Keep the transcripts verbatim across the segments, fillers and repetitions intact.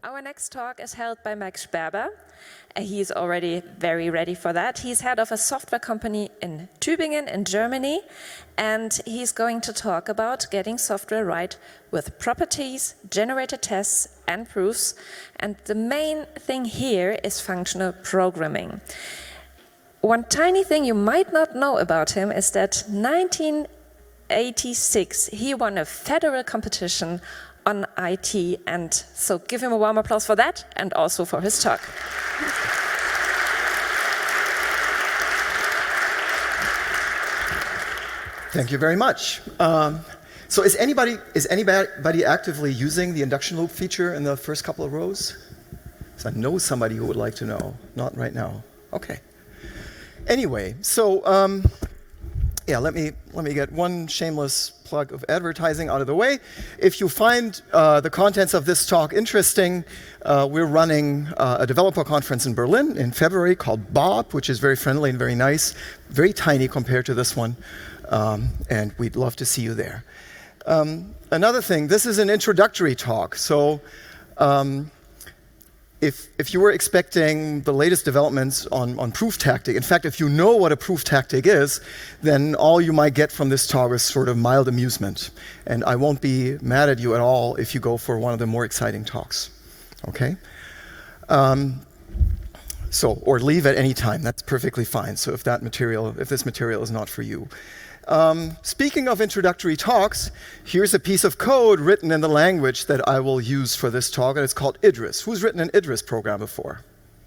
Our next talk is held by Max Sperber. Uh, He's already very ready for that. He's head of a software company in Tübingen in Germany, and he's going to talk about getting software right with properties, generated tests, and proofs. And the main thing here is functional programming. One tiny thing you might not know about him is that nineteen eighty-six he won a federal competition on I T, and so give him a warm applause for that and also for his talk. Thank you very much. Um, so is anybody, is anybody actively using the induction loop feature in the first couple of rows? So I know somebody who would like to know. Not right now. Okay. Anyway, so um, yeah, let me, let me get one shameless plug of advertising out of the way. If you find uh, the contents of this talk interesting, uh, we're running uh, a developer conference in Berlin in February called Bob, which is very friendly and very nice, very tiny compared to this one, um, and we'd love to see you there. Um, another thing, this is an introductory talk, so um, If, if you were expecting the latest developments on, on proof tactic, in fact, if you know what a proof tactic is, then all you might get from this talk is sort of mild amusement. And I won't be mad at you at all if you go for one of the more exciting talks, okay? Um, so, or leave at any time, that's perfectly fine. So if that material, if this material is not for you. Um, speaking of introductory talks, here's a piece of code written in the language that I will use for this talk, and it's called Idris. Who's written an Idris program before?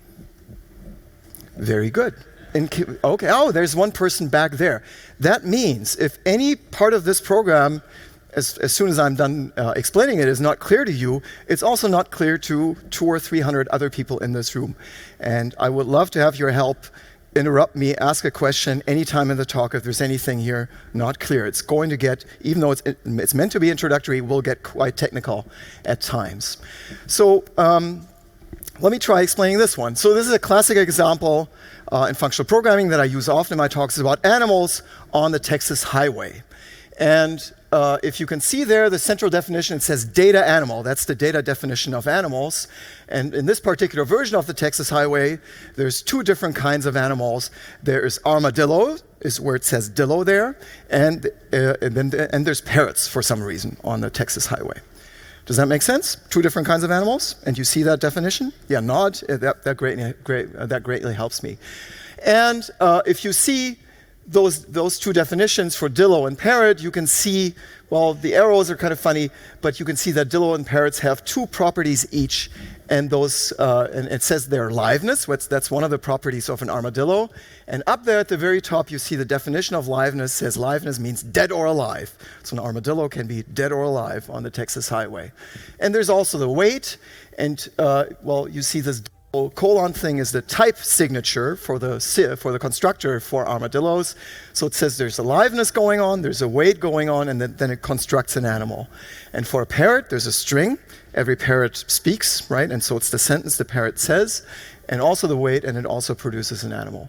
Very good. In, okay, oh, there's one person back there. That means if any part of this program, as, as soon as I'm done uh, explaining it, is not clear to you, it's also not clear to two or three hundred other people in this room. And I would love to have your help. Interrupt me, ask a question anytime in the talk if there's anything here not clear. It's going to get, even though it's, it's meant to be introductory, we'll get quite technical at times. So um, let me try explaining this one. So this is a classic example uh, in functional programming that I use often in my talks. It's about animals on the Texas highway. And uh, if you can see there, the central definition, it says data animal. That's the data definition of animals. And in this particular version of the Texas highway, there's two different kinds of animals. There's armadillo, is where it says dillo there, and, uh, and, then the, and there's parrots for some reason on the Texas highway. Does that make sense? Two different kinds of animals? And you see that definition? Yeah, nod. That, that, greatly, great, uh, that greatly helps me. And uh, if you see Those, those two definitions for dillo and parrot, you can see, well, the arrows are kind of funny, but you can see that dillo and parrots have two properties each, and those, uh, and it says their liveness, which, that's one of the properties of an armadillo. And up there at the very top, you see the definition of liveness says liveness means dead or alive. So an armadillo can be dead or alive on the Texas highway. And there's also the weight, and, uh, well, you see this colon thing is the type signature for the for the constructor for armadillos. So it says there's a liveness going on, there's a weight going on, and then, then it constructs an animal. And for a parrot, there's a string. Every parrot speaks, right? And so it's the sentence the parrot says, and also the weight, and it also produces an animal.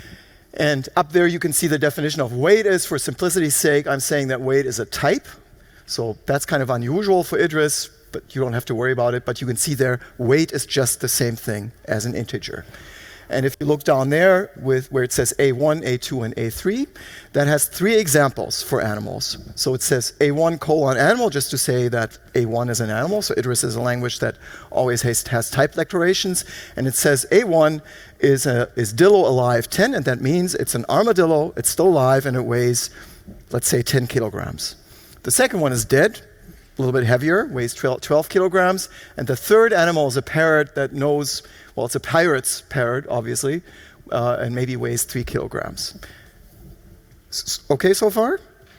And up there you can see the definition of weight is, for simplicity's sake, I'm saying that weight is a type. So that's kind of unusual for Idris, but you don't have to worry about it. But you can see there, weight is just the same thing as an integer. And if you look down there with where it says A one, A two, and A three, that has three examples for animals. So it says A one colon animal, just to say that A one is an animal. So Idris is a language that always has, has type declarations. And it says A one is, a, is dillo alive ten, and that means it's an armadillo, it's still alive, and it weighs, let's say, ten kilograms. The second one is dead, a little bit heavier, weighs twelve kilograms. And the third animal is a parrot that knows, well, it's a pirate's parrot, obviously, uh, and maybe weighs three kilograms. S okay so far?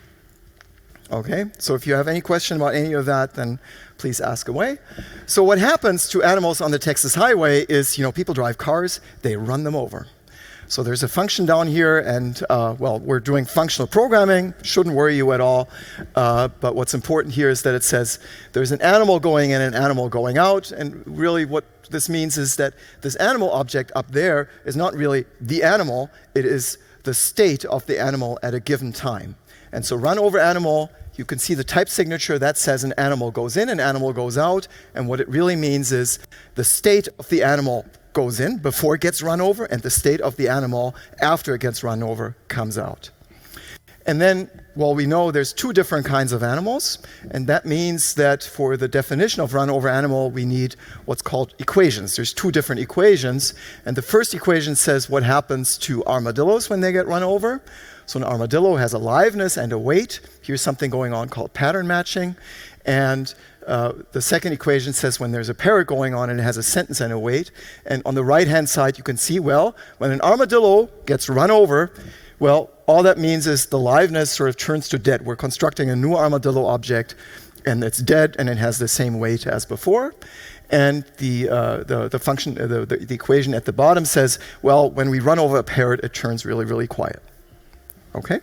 Okay, so if you have any question about any of that, then please ask away. So what happens to animals on the Texas highway is, you know, people drive cars, they run them over. So there's a function down here, and uh, well, we're doing functional programming. Shouldn't worry you at all. Uh, but what's important here is that it says there's an animal going in and an animal going out. And really what this means is that this animal object up there is not really the animal. It is the state of the animal at a given time. And so run over animal you can see the type signature that says an animal goes in, an animal goes out, and what it really means is the state of the animal goes in before it gets run over, and the state of the animal after it gets run over comes out. And then, well, we know there's two different kinds of animals, and that means that for the definition of run over animal, we need what's called equations. There's two different equations, and the first equation says what happens to armadillos when they get run over. So an armadillo has a liveness and a weight. Here's something going on called pattern matching. And uh, the second equation says when there's a parrot going on and it has a sentence and a weight. And on the right-hand side, you can see, well, when an armadillo gets run over, well, all that means is the liveness sort of turns to dead. We're constructing a new armadillo object, and it's dead, and it has the same weight as before. And the, uh, the, the function, uh, the, the, the equation at the bottom says, well, when we run over a parrot, it turns really, really quiet. Okay?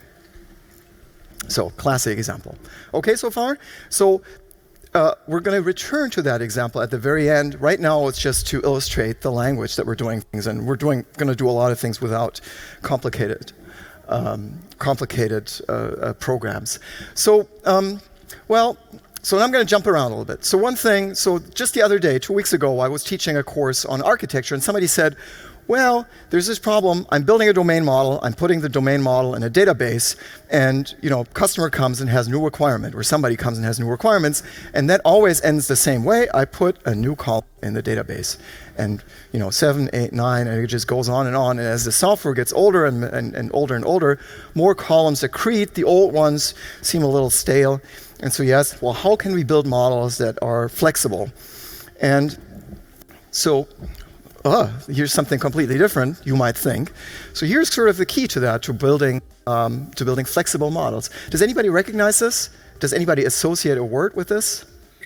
So, classic example. Okay so far? So, uh, we're going to return to that example at the very end. Right now, it's just to illustrate the language that we're doing things in. We're doing, going to do a lot of things without complicated, um, complicated uh, uh, programs. So, um, well, so I'm going to jump around a little bit. So one thing, so just the other day, two weeks ago, I was teaching a course on architecture, and somebody said, well, there's this problem. I'm building a domain model. I'm putting the domain model in a database, and you know, customer comes and has new requirement, or somebody comes and has new requirements, and that always ends the same way. I put a new column in the database, and you know, seven, eight, nine, and it just goes on and on. And as the software gets older and, and, and older and older, more columns accrete. The old ones seem a little stale, and so you ask, well, how can we build models that are flexible? And so. Oh, here's something completely different, you might think. So here's sort of the key to that, to building, um, to building flexible models. Does anybody recognize this? Does anybody associate a word with this?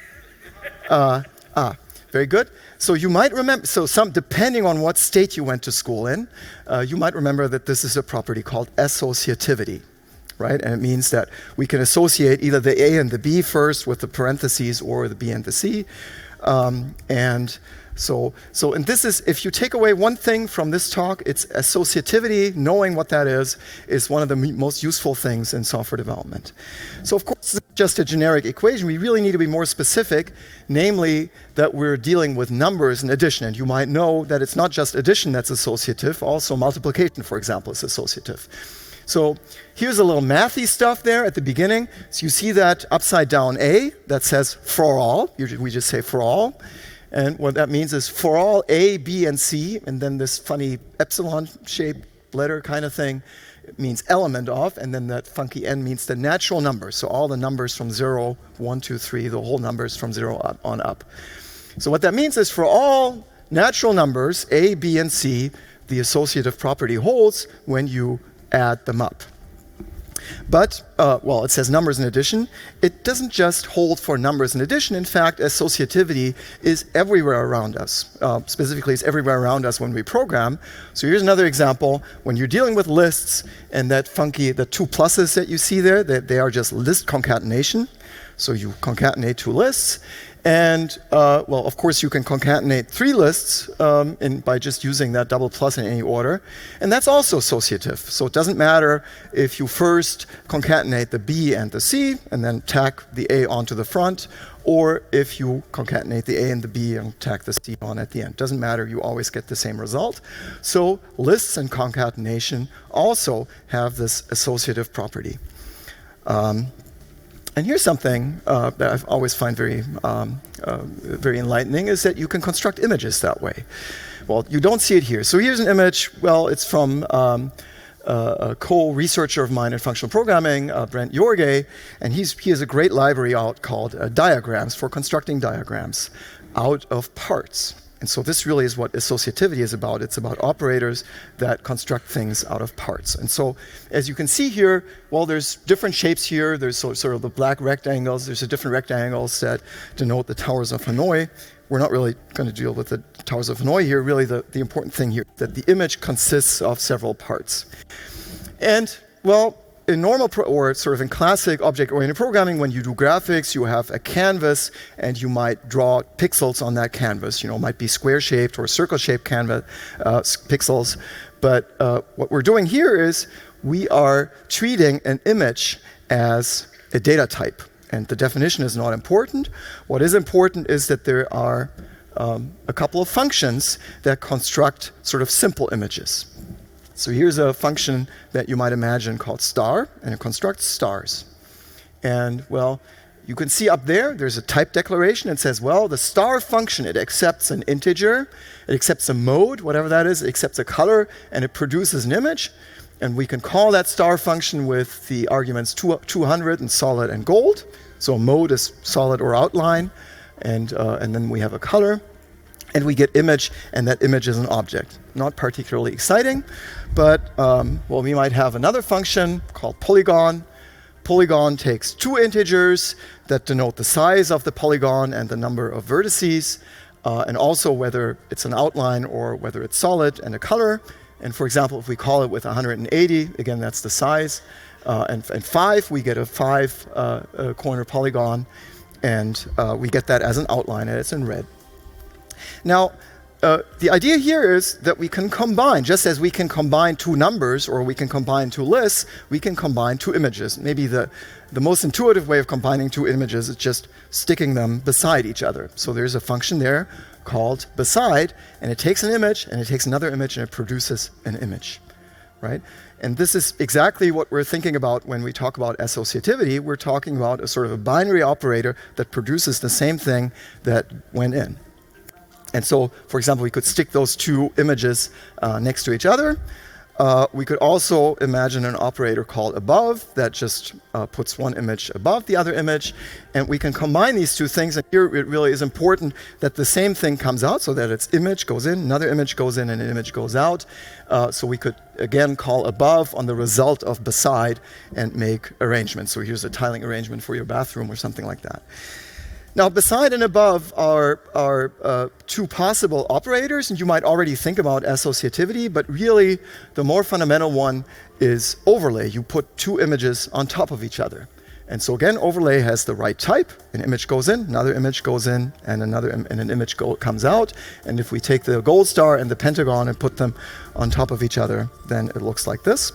Uh, ah, very good. So you might remember, so some, depending on what state you went to school in, uh, you might remember that this is a property called associativity, right? And it means that we can associate either the A and the B first with the parentheses or the B and the C. Um, and So, so, and this is, if you take away one thing from this talk, it's associativity. Knowing what that is, is one of the m- most useful things in software development. So, of course, it's just a generic equation. We really need to be more specific, namely that we're dealing with numbers and addition. And you might know that it's not just addition that's associative, also multiplication, for example, is associative. So here's a little mathy stuff there at the beginning. So you see that upside down A that says for all. Usually we just say for all. And what that means is for all A, B, and C, and then this funny epsilon-shaped letter kind of thing, it means element of, and then that funky N means the natural numbers. So all the numbers from zero, one, two, three, the whole numbers from zero up, on up. So what that means is for all natural numbers, A, B, and C, the associative property holds when you add them up. But, uh, well, it says numbers in addition. It doesn't just hold for numbers in addition. In fact, associativity is everywhere around us. Uh, specifically, it's everywhere around us when we program. So here's another example. When you're dealing with lists and that funky, the two pluses that you see there, they, they are just list concatenation. So you concatenate two lists. And, uh, well, of course, you can concatenate three lists um, in, by just using that double plus in any order. And that's also associative. So it doesn't matter if you first concatenate the B and the C and then tack the A onto the front, or if you concatenate the A and the B and tack the C on at the end. Doesn't matter, you always get the same result. So lists and concatenation also have this associative property. Um, And here's something uh, that I always find very, um, uh, very enlightening, is that you can construct images that way. Well, you don't see it here. So here's an image. Well, it's from um, uh, a co-researcher of mine in functional programming, uh, Brent Jorge, and he's, he has a great library out called uh, Diagrams for constructing diagrams out of parts. And so this really is what associativity is about. It's about operators that construct things out of parts. And so as you can see here, well, there's different shapes here. There's sort of the black rectangles. There's the different rectangles that denote the towers of Hanoi. We're not really going to deal with the towers of Hanoi here. Really, the, the important thing here is that the image consists of several parts. And, well, in normal, pro or sort of in classic object-oriented programming, when you do graphics, you have a canvas, and you might draw pixels on that canvas. You know, it might be square-shaped or circle-shaped canvas uh, pixels. But uh, what we're doing here is we are treating an image as a data type. And the definition is not important. What is important is that there are um, a couple of functions that construct sort of simple images. So here's a function that you might imagine called star, and it constructs stars. And well, you can see up there, there's a type declaration. It says, well, the star function, it accepts an integer, it accepts a mode, whatever that is, it accepts a color, and it produces an image. And we can call that star function with the arguments two hundred and solid and gold. So a mode is solid or outline, and, uh, and then we have a color. And we get image, and that image is an object. Not particularly exciting, but um, well, we might have another function called polygon. Polygon takes two integers that denote the size of the polygon and the number of vertices, uh, and also whether it's an outline or whether it's solid, and a color. And for example, if we call it with one hundred eighty, again, that's the size. Uh, and, and five, we get a five uh, uh, corner polygon, and uh, we get that as an outline, and it's in red. Now, uh, the idea here is that we can combine, just as we can combine two numbers or we can combine two lists, we can combine two images. Maybe the, the most intuitive way of combining two images is just sticking them beside each other. So there's a function there called beside, and it takes an image, and it takes another image, and it produces an image, right? And this is exactly what we're thinking about when we talk about associativity. We're talking about a sort of a binary operator that produces the same thing that went in. And so, for example, we could stick those two images uh, next to each other. Uh, we could also imagine an operator called above that just uh, puts one image above the other image. And we can combine these two things. And here it really is important that the same thing comes out, so that its image goes in, another image goes in, and an image goes out. Uh, so we could, again, call above on the result of beside and make arrangements. So here's a tiling arrangement for your bathroom or something like that. Now, beside and above are, are uh, two possible operators, and you might already think about associativity, but really the more fundamental one is overlay. You put two images on top of each other. And so again, overlay has the right type. An image goes in, another image goes in, and another im and an image go comes out. And if we take the gold star and the pentagon and put them on top of each other, then it looks like this.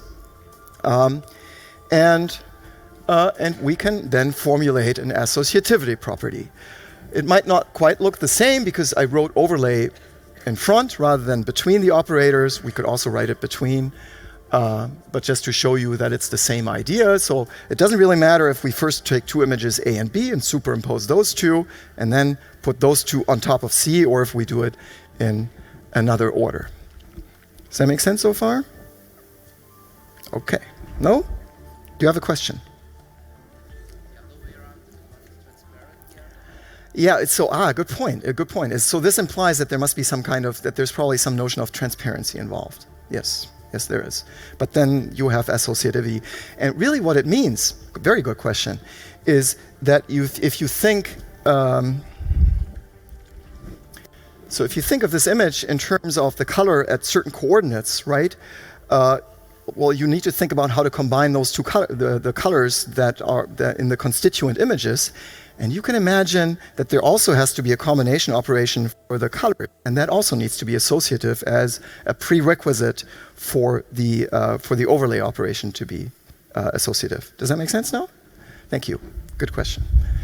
Um, and Uh, and we can then formulate an associativity property. It might not quite look the same because I wrote overlay in front rather than between the operators. We could also write it between, uh, but just to show you that it's the same idea. So it doesn't really matter if we first take two images A and B and superimpose those two and then put those two on top of C, or if we do it in another order. Does that make sense so far? Okay. No? Do you have a question? Yeah, it's so, ah, good point, a good point. So this implies that there must be some kind of, that there's probably some notion of transparency involved. Yes, yes there is. But then you have associativity. And really what it means, very good question, is that you, if you think, um, so if you think of this image in terms of the color at certain coordinates, right, uh, well, you need to think about how to combine those two color, the, the colors that are that in the constituent images. And you can imagine that there also has to be a combination operation for the color, and that also needs to be associative as a prerequisite for the, uh, for the overlay operation to be uh, associative. Does that make sense now? Thank you. Good question.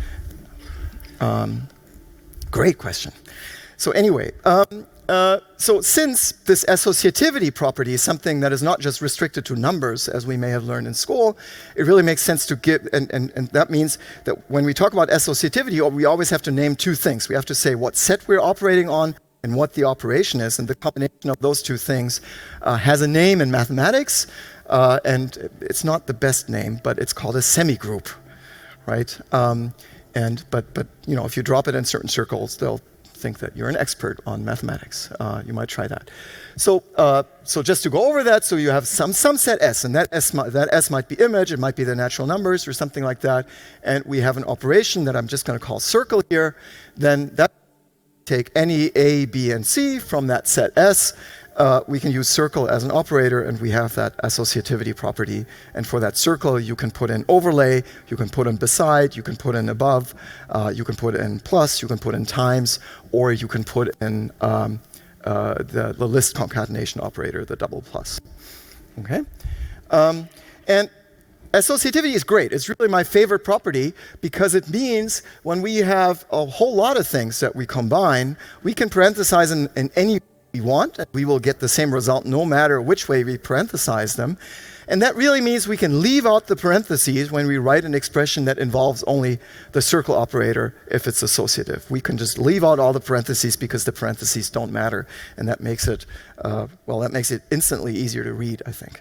Um, great question. So anyway, um, Uh, so since this associativity property is something that is not just restricted to numbers, as we may have learned in school, it really makes sense to give, and, and, and that means that when we talk about associativity, we always have to name two things. We have to say what set we're operating on and what the operation is, and the combination of those two things uh, has a name in mathematics, uh, and it's not the best name, but it's called a semigroup, right? Um, and, but, but, you know, if you drop it in certain circles, they'll think that you're an expert on mathematics. Uh, you might try that. So, uh, so just to go over that, so you have some, some set S, and that S, that S might be image, it might be the natural numbers or something like that, and we have an operation that I'm just going to call circle here, then that take any A, B, and C from that set S. Uh, we can use circle as an operator, and we have that associativity property. And for that circle, you can put in overlay, you can put in beside, you can put in above, uh, you can put in plus, you can put in times, or you can put in um, uh, the, the list concatenation operator, the double plus. Okay? Um, and associativity is great. It's really my favorite property because it means when we have a whole lot of things that we combine, we can parenthesize in, in any way we want, and we will get the same result no matter which way we parenthesize them. And that really means we can leave out the parentheses when we write an expression that involves only the circle operator if it's associative. We can just leave out all the parentheses because the parentheses don't matter, and that makes it, uh, well, that makes it instantly easier to read, I think.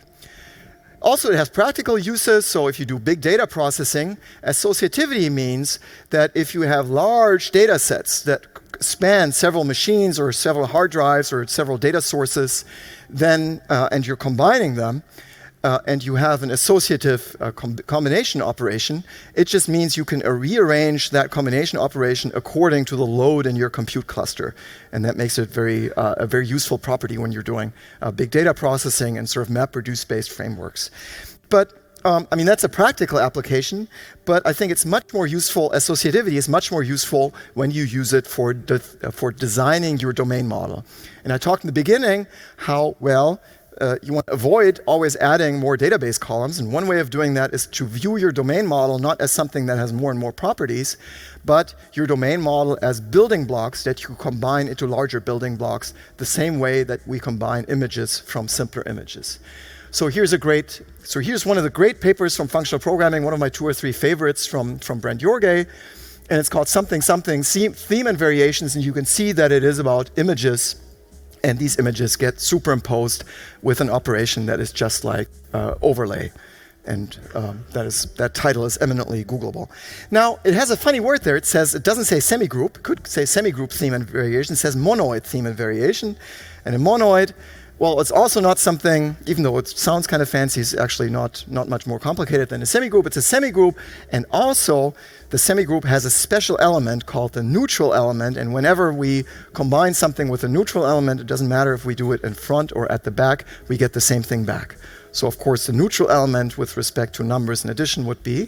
Also, it has practical uses, so if you do big data processing, associativity means that if you have large data sets that span several machines or several hard drives or several data sources, then, uh, and you're combining them, Uh, and you have an associative uh, com combination operation, it just means you can uh, rearrange that combination operation according to the load in your compute cluster. And that makes it very, uh, a very useful property when you're doing uh, big data processing and sort of MapReduce-based frameworks. But um, I mean, that's a practical application, but I think it's much more useful, associativity is much more useful when you use it for, de uh, for designing your domain model. And I talked in the beginning how, well, Uh, you want to avoid always adding more database columns, and one way of doing that is to view your domain model not as something that has more and more properties, but your domain model as building blocks that you combine into larger building blocks the same way that we combine images from simpler images. So here's a great, so here's one of the great papers from functional programming, one of my two or three favorites from, from Brent Jorge, and it's called Something Something Theme and Variations, and you can see that it is about images. And these images get superimposed with an operation that is just like uh, overlay. And um, that, is, that title is eminently Googleable. Now, it has a funny word there. It says, it doesn't say semigroup. It could say semigroup theme and variation. It says monoid theme and variation. And a monoid, well, it's also not something, even though it sounds kind of fancy, it's actually not, not much more complicated than a semigroup. It's a semigroup, and also the semigroup has a special element called the neutral element, and whenever we combine something with a neutral element, it doesn't matter if we do it in front or at the back, we get the same thing back. So of course the neutral element with respect to numbers in addition would be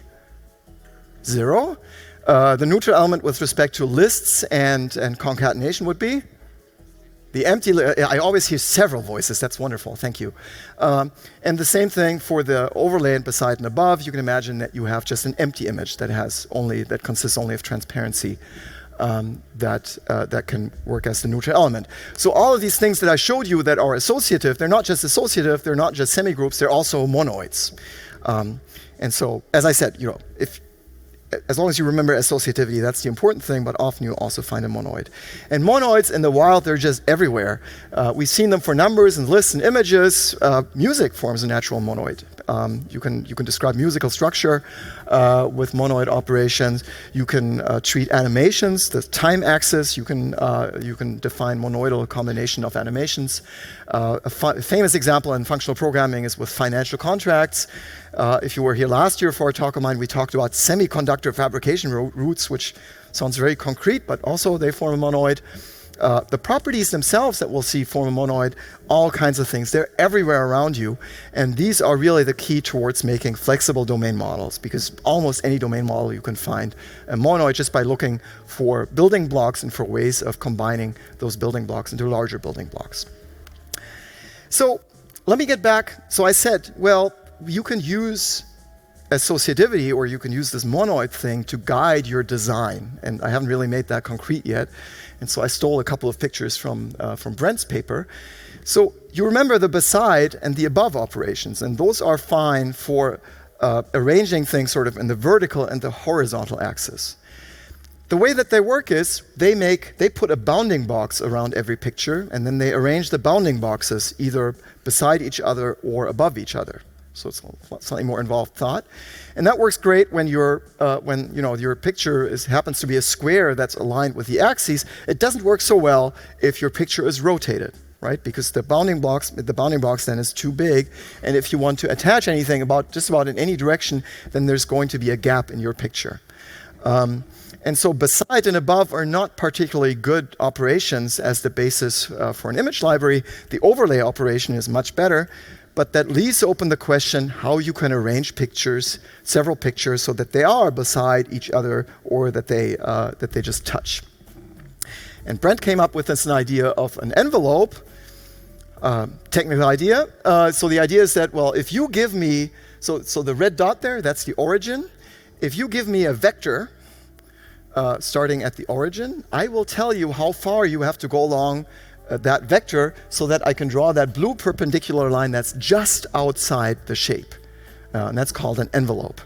zero. Uh, the neutral element with respect to lists and, and concatenation would be the empty. I always hear several voices. That's wonderful. Thank you. Um, and the same thing for the overlay and beside and above. You can imagine that you have just an empty image that has only that consists only of transparency. Um, that uh, that can work as the neutral element. So all of these things that I showed you that are associative, they're not just associative. They're not just semigroups. They're also monoids. Um, and so, as I said, you know, if as long as you remember associativity, that's the important thing, but often you also find a monoid. And monoids in the wild, they're just everywhere. Uh, we've seen them for numbers and lists and images. Uh, music forms a natural monoid. Um, you can you can describe musical structure uh, with monoid operations. You can uh, treat animations, the time axis. You can uh, you can define monoidal combination of animations. Uh, a fa famous example in functional programming is with financial contracts. Uh, if you were here last year for a talk of mine, we talked about semiconductor fabrication routes, which sounds very concrete, but also they form a monoid. Uh, the properties themselves that we'll see form a monoid, all kinds of things. They're everywhere around you, and these are really the key towards making flexible domain models, because almost any domain model you can find a monoid just by looking for building blocks and for ways of combining those building blocks into larger building blocks. So let me get back. So I said, well, you can use associativity, or you can use this monoid thing to guide your design. And I haven't really made that concrete yet. And so I stole a couple of pictures from, uh, from Brent's paper. So you remember the beside and the above operations, and those are fine for uh, arranging things sort of in the vertical and the horizontal axis. The way that they work is they make, they put a bounding box around every picture, and then they arrange the bounding boxes either beside each other or above each other. So it's slightly more involved thought, and that works great when your uh, when you know your picture is happens to be a square that's aligned with the axes. It doesn't work so well if your picture is rotated, right? Because the bounding box the bounding box then is too big, and if you want to attach anything about just about in any direction, then there's going to be a gap in your picture. Um, and so beside and above are not particularly good operations as the basis uh, for an image library. The overlay operation is much better. But that leaves open the question how you can arrange pictures, several pictures, so that they are beside each other or that they, uh, that they just touch. And Brent came up with this idea of an envelope, uh, technical idea. Uh, so the idea is that, well, if you give me so, so the red dot there, that's the origin. If you give me a vector uh, starting at the origin, I will tell you how far you have to go along uh, that vector so that I can draw that blue perpendicular line that's just outside the shape. Uh, and that's called an envelope.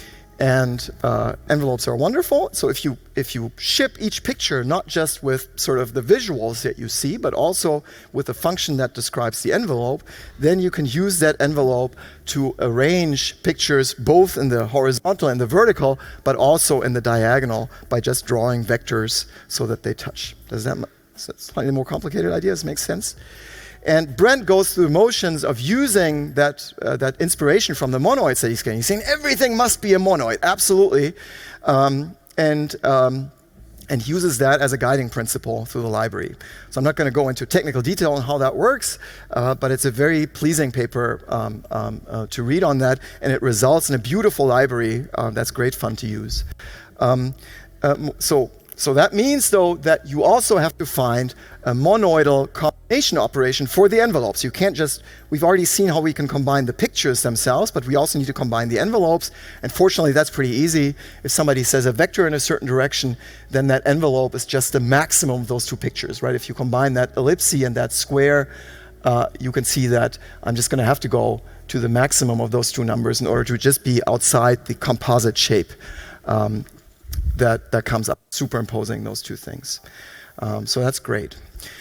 And uh, envelopes are wonderful. So if you if you ship each picture not just with sort of the visuals that you see, but also with a function that describes the envelope, then you can use that envelope to arrange pictures both in the horizontal and the vertical, but also in the diagonal by just drawing vectors so that they touch. Does that slightly more complicated ideas make sense? And Brent goes through the motions of using that, uh, that inspiration from the monoids that he's getting. He's saying everything must be a monoid, absolutely. Um, and, um, and uses that as a guiding principle through the library. So I'm not going to go into technical detail on how that works, uh, but it's a very pleasing paper um, um, uh, to read on that, and it results in a beautiful library uh, that's great fun to use. Um, uh, so. So that means, though, that you also have to find a monoidal combination operation for the envelopes. You can't just, we've already seen how we can combine the pictures themselves, but we also need to combine the envelopes. And fortunately, that's pretty easy. If somebody says a vector in a certain direction, then that envelope is just the maximum of those two pictures, right? If you combine that ellipse and that square, uh, you can see that I'm just going to have to go to the maximum of those two numbers in order to just be outside the composite shape. Um, That, that comes up, superimposing those two things. Um, so that's great.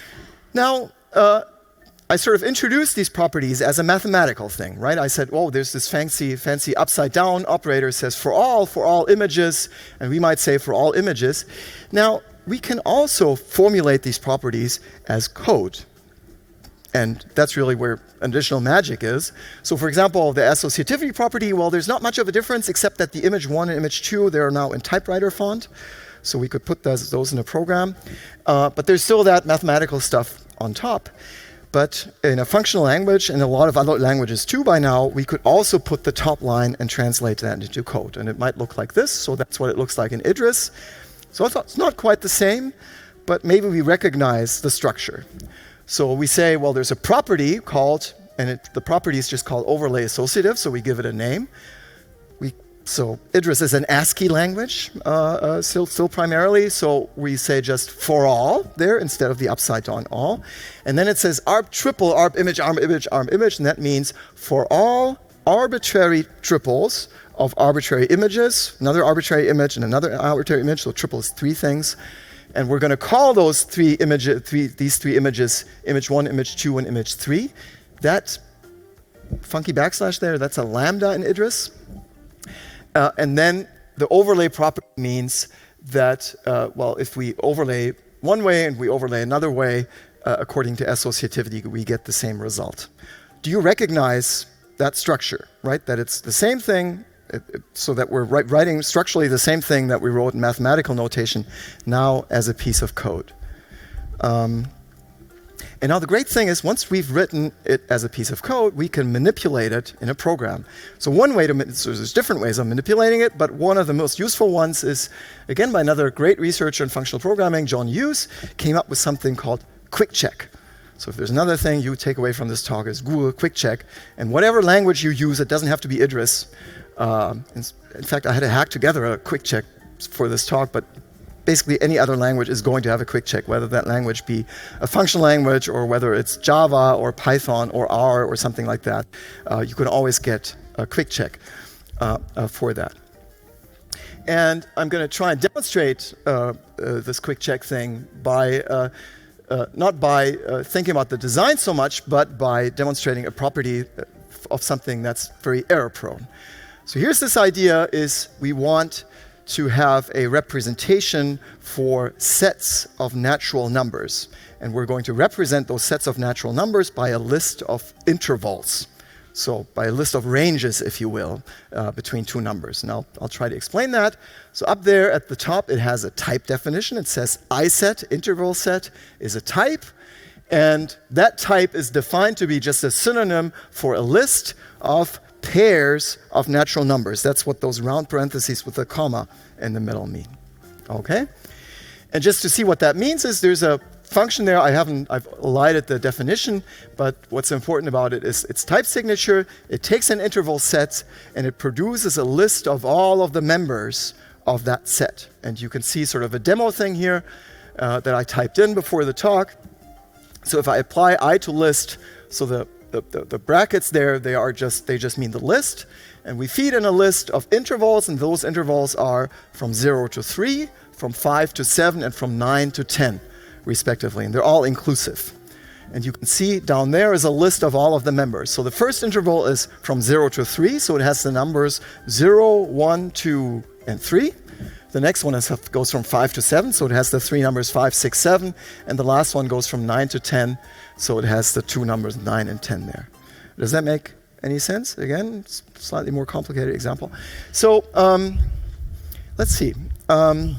Now, uh, I sort of introduced these properties as a mathematical thing, right? I said, oh, there's this fancy, fancy upside down operator says for all, for all images, and we might say for all images. Now, we can also formulate these properties as code. And that's really where additional magic is. So for example, the associativity property, well, there's not much of a difference except that the image one and image two, they're now in typewriter font. So we could put those, those in a program. Uh, but there's still that mathematical stuff on top. But in a functional language, and a lot of other languages too by now, we could also put the top line and translate that into code. And it might look like this. So that's what it looks like in Idris. So it's not quite the same, but maybe we recognize the structure. So we say, well, there's a property called, and it, the property is just called overlay associative, so we give it a name. We, so Idris is an ASCII language, uh, uh, still, still primarily, so we say just for all there instead of the upside down all. And then it says arb triple, arb image, arb image, arb image, and that means for all arbitrary triples of arbitrary images, another arbitrary image and another arbitrary image, so triple is three things. And we're going to call those three images, three, these three images, image one, image two, and image three. That funky backslash there, that's a lambda in Idris. Uh, and then the overlay property means that, uh, well, if we overlay one way and we overlay another way, uh, according to associativity, we get the same result. Do you recognize that structure, right? That it's the same thing, It, it, so that we're write, writing structurally the same thing that we wrote in mathematical notation now as a piece of code. Um, and now the great thing is once we've written it as a piece of code, we can manipulate it in a program. So one way to, so there's different ways of manipulating it, but one of the most useful ones is, again, by another great researcher in functional programming, John Hughes, came up with something called Quick Check. So if there's another thing you take away from this talk is Google Quick Check, and whatever language you use, it doesn't have to be Idris. Um, in, in fact, I had to hack together a quick check for this talk, but basically any other language is going to have a quick check, whether that language be a functional language or whether it's Java or Python or R or something like that. Uh, you can always get a quick check uh, uh, for that. And I'm going to try and demonstrate uh, uh, this quick check thing by uh, uh, not by uh, thinking about the design so much, but by demonstrating a property of something that's very error prone. So here's this idea is we want to have a representation for sets of natural numbers. And we're going to represent those sets of natural numbers by a list of intervals. So by a list of ranges, if you will, uh, between two numbers. And I'll, I'll try to explain that. So up there at the top, it has a type definition. It says iset, interval set, is a type. And that type is defined to be just a synonym for a list of pairs of natural numbers. That's what those round parentheses with a comma in the middle mean. Okay? And just to see what that means is there's a function there, I haven't, I've elided the definition, but what's important about it is its type signature. It takes an interval set and it produces a list of all of the members of that set. And you can see sort of a demo thing here uh, that I typed in before the talk. So if I apply I to list, so the, the, the, the brackets there, they are just, they just mean the list. And we feed in a list of intervals, and those intervals are from zero to three, from five to seven, and from nine to ten, respectively. And they're all inclusive. And you can see down there is a list of all of the members. So the first interval is from zero to three, so it has the numbers zero, one, two, and three. The next one is, goes from five to seven, so it has the three numbers five, six, seven. And the last one goes from nine to ten, so it has the two numbers nine and ten there. Does that make any sense? Again, slightly more complicated example. So um, let's see. Um,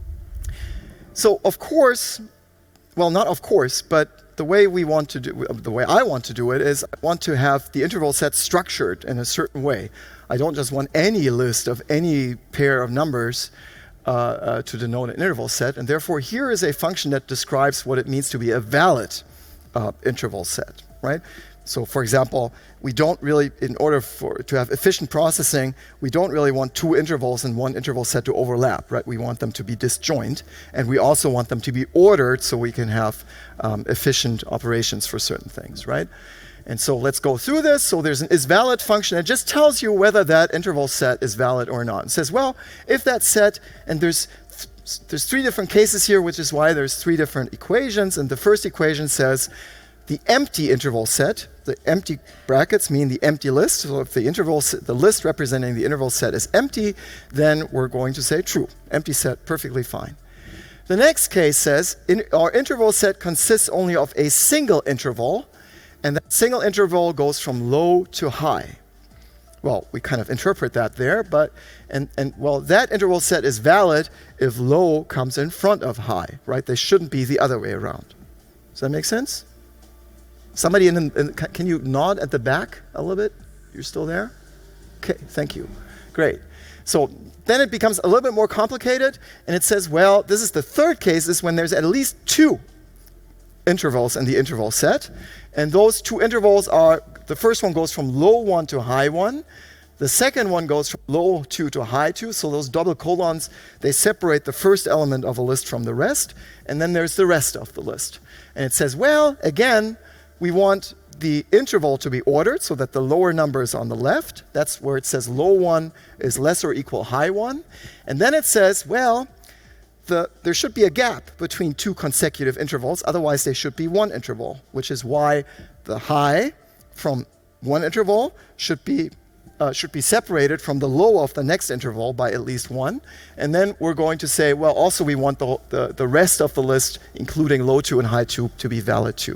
so of course, well, not of course, but the way we want to do, the way I want to do it is I want to have the interval set structured in a certain way. I don't just want any list of any pair of numbers uh, uh, to denote an interval set, and therefore here is a function that describes what it means to be a valid uh, interval set, right? So for example, we don't really, in order for to have efficient processing, we don't really want two intervals in one interval set to overlap, right? We want them to be disjoint, and we also want them to be ordered so we can have um, efficient operations for certain things, right? And so let's go through this. So there's an isValid function. It just tells you whether that interval set is valid or not. It says, well, if that set, and there's th there's three different cases here, which is why there's three different equations. And the first equation says, the empty interval set, the empty brackets mean the empty list. So if the interval, the list representing the interval set is empty, then we're going to say true. Empty set, perfectly fine. The next case says in, our interval set consists only of a single interval, and that single interval goes from low to high. Well, we kind of interpret that there, but and and well, that interval set is valid if low comes in front of high, right? They shouldn't be the other way around. Does that make sense? Somebody in, in, can you nod at the back a little bit? You're still there? Okay, thank you. Great. So then it becomes a little bit more complicated, and it says, well, this is the third case, is when there's at least two intervals in the interval set, and those two intervals are, the first one goes from low one to high one, the second one goes from low two to high two, so those double colons, they separate the first element of a list from the rest, and then there's the rest of the list. And it says, well, again, we want the interval to be ordered so that the lower number is on the left. That's where it says low one is less or equal high one. And then it says, well, the, there should be a gap between two consecutive intervals, otherwise they should be one interval, which is why the high from one interval should be, uh, should be separated from the low of the next interval by at least one. And then we're going to say, well, also we want the, the, the rest of the list, including low two and high two, to be valid too.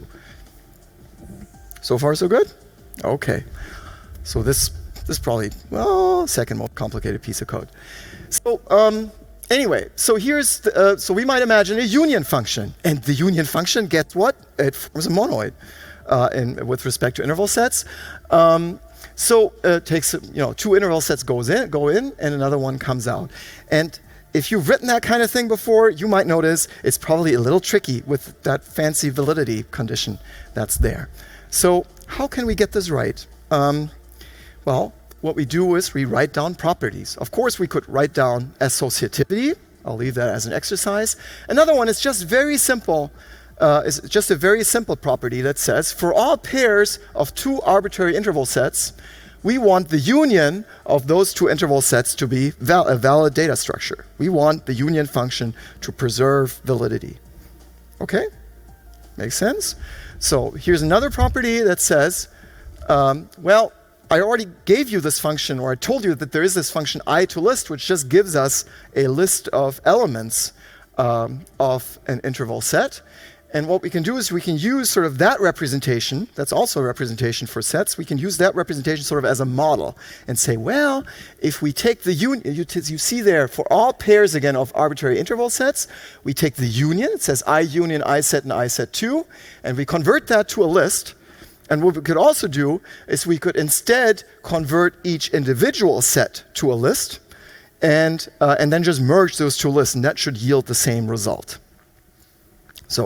So far, so good? Okay. So this, this is probably, well, second most complicated piece of code. So um, anyway, so here's, the, uh, so we might imagine a union function. And the union function, guess what? It forms a monoid uh, in, with respect to interval sets. Um, so it uh, takes, you know, two interval sets goes in, go in, and another one comes out. And if you've written that kind of thing before, you might notice it's probably a little tricky with that fancy validity condition that's there. So how can we get this right? Um, well, what we do is we write down properties. Of course, we could write down associativity. I'll leave that as an exercise. Another one is just very simple. Uh, is just a very simple property that says, for all pairs of two arbitrary interval sets, we want the union of those two interval sets to be val a valid data structure. We want the union function to preserve validity. Okay? Makes sense? So here's another property that says, um, well, I already gave you this function, or I told you that there is this function I to list, which just gives us a list of elements um, of an interval set. And what we can do is we can use sort of that representation, that's also a representation for sets, we can use that representation sort of as a model and say, well, if we take the union, you, you see there, for all pairs again of arbitrary interval sets, we take the union, it says I union I set and I set two, and we convert that to a list. And what we could also do is we could instead convert each individual set to a list, and, uh, and then just merge those two lists, and that should yield the same result. So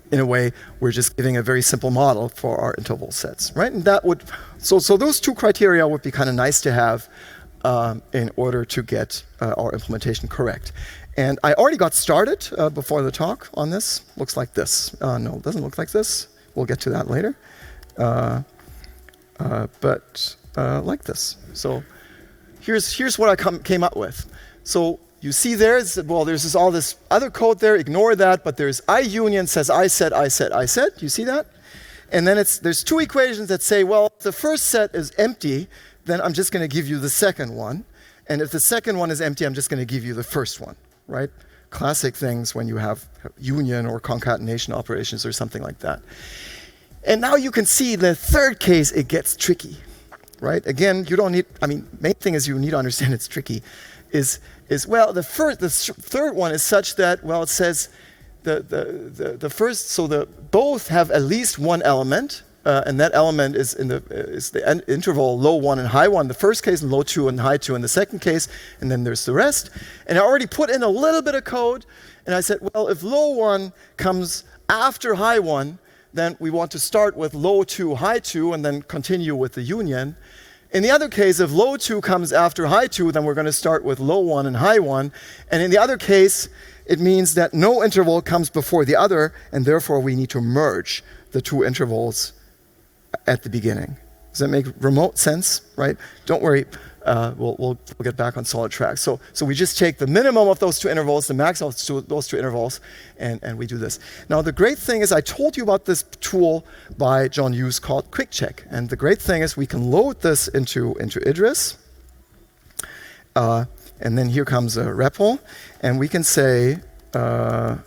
in a way, we're just giving a very simple model for our interval sets, right? And that would, so, so those two criteria would be kind of nice to have um, in order to get uh, our implementation correct. And I already got started uh, before the talk on this. Looks like this. Uh, no, it doesn't look like this. We'll get to that later. Uh, uh, but uh, like this. So here's, here's what I come, came up with. So you see there's, well, there's this, all this other code there, ignore that, but there's I union says I set, I set, I set. You see that? And then it's, there's two equations that say, well, if the first set is empty, then I'm just going to give you the second one. And if the second one is empty, I'm just going to give you the first one, right? Classic things when you have union or concatenation operations or something like that. And now you can see the third case, it gets tricky, right? Again, you don't need, I mean, main thing is you need to understand it's tricky. Is, is well, the first, the third one is such that, well, it says the, the, the, the first, so the both have at least one element, uh, and that element is in the, is the en- interval low one and high one, the first case, and low two and high two in the second case, and then there's the rest. And I already put in a little bit of code, and I said, well, if low one comes after high one, then we want to start with low two, high two, and then continue with the union. In the other case, if low two comes after high two, then we're going to start with low one and high one. And in the other case, it means that no interval comes before the other, and therefore we need to merge the two intervals at the beginning. Does that make remote sense, right? Don't worry, uh, we'll, we'll, we'll get back on solid track. So, so we just take the minimum of those two intervals, the maximum of two, those two intervals, and, and we do this. Now, the great thing is I told you about this tool by John Hughes called QuickCheck. And the great thing is we can load this into, into Idris. Uh, and then here comes a R E P L. And we can say, uh,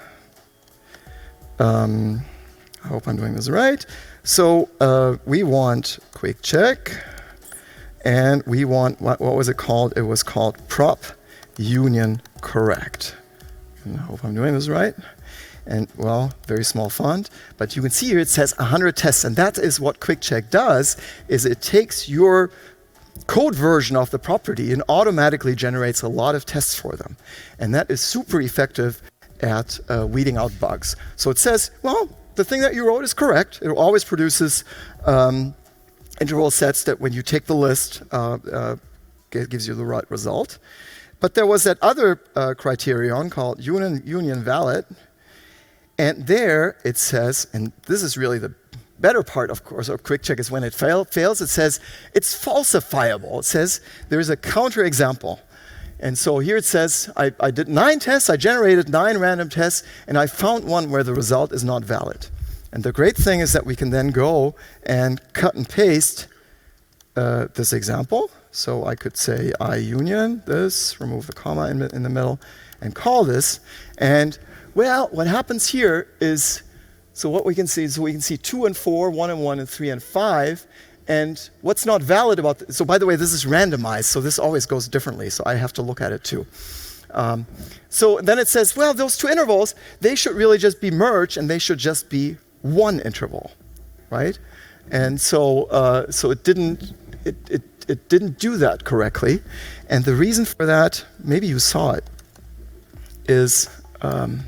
um, I hope I'm doing this right. So uh, we want QuickCheck, and we want, what, what was it called? It was called prop union correct. And I hope I'm doing this right. And well, very small font, but you can see here it says one hundred tests, and that is what QuickCheck does, is it takes your code version of the property and automatically generates a lot of tests for them. And that is super effective at uh, weeding out bugs. So it says, well, the thing that you wrote is correct. It always produces um, interval sets that when you take the list, uh, uh, it gives you the right result. But there was that other uh, criterion called union, union valid. And there it says, and this is really the better part, of course, of QuickCheck is when it fail, fails, it says it's falsifiable. It says there's a counterexample. And so here it says, I, I did nine tests, I generated nine random tests, and I found one where the result is not valid. And the great thing is that we can then go and cut and paste uh, this example. So I could say I union this, remove the comma in, in the middle, and call this. And well, what happens here is, so what we can see is we can see two and four, one and one, and three and five. And what's not valid about this, so by the way, this is randomized, so this always goes differently, so I have to look at it too. Um, so then it says, well, those two intervals, they should really just be merged, and they should just be one interval, right? And so, uh, so it didn't, it, it, it didn't do that correctly. And the reason for that, maybe you saw it, is, um,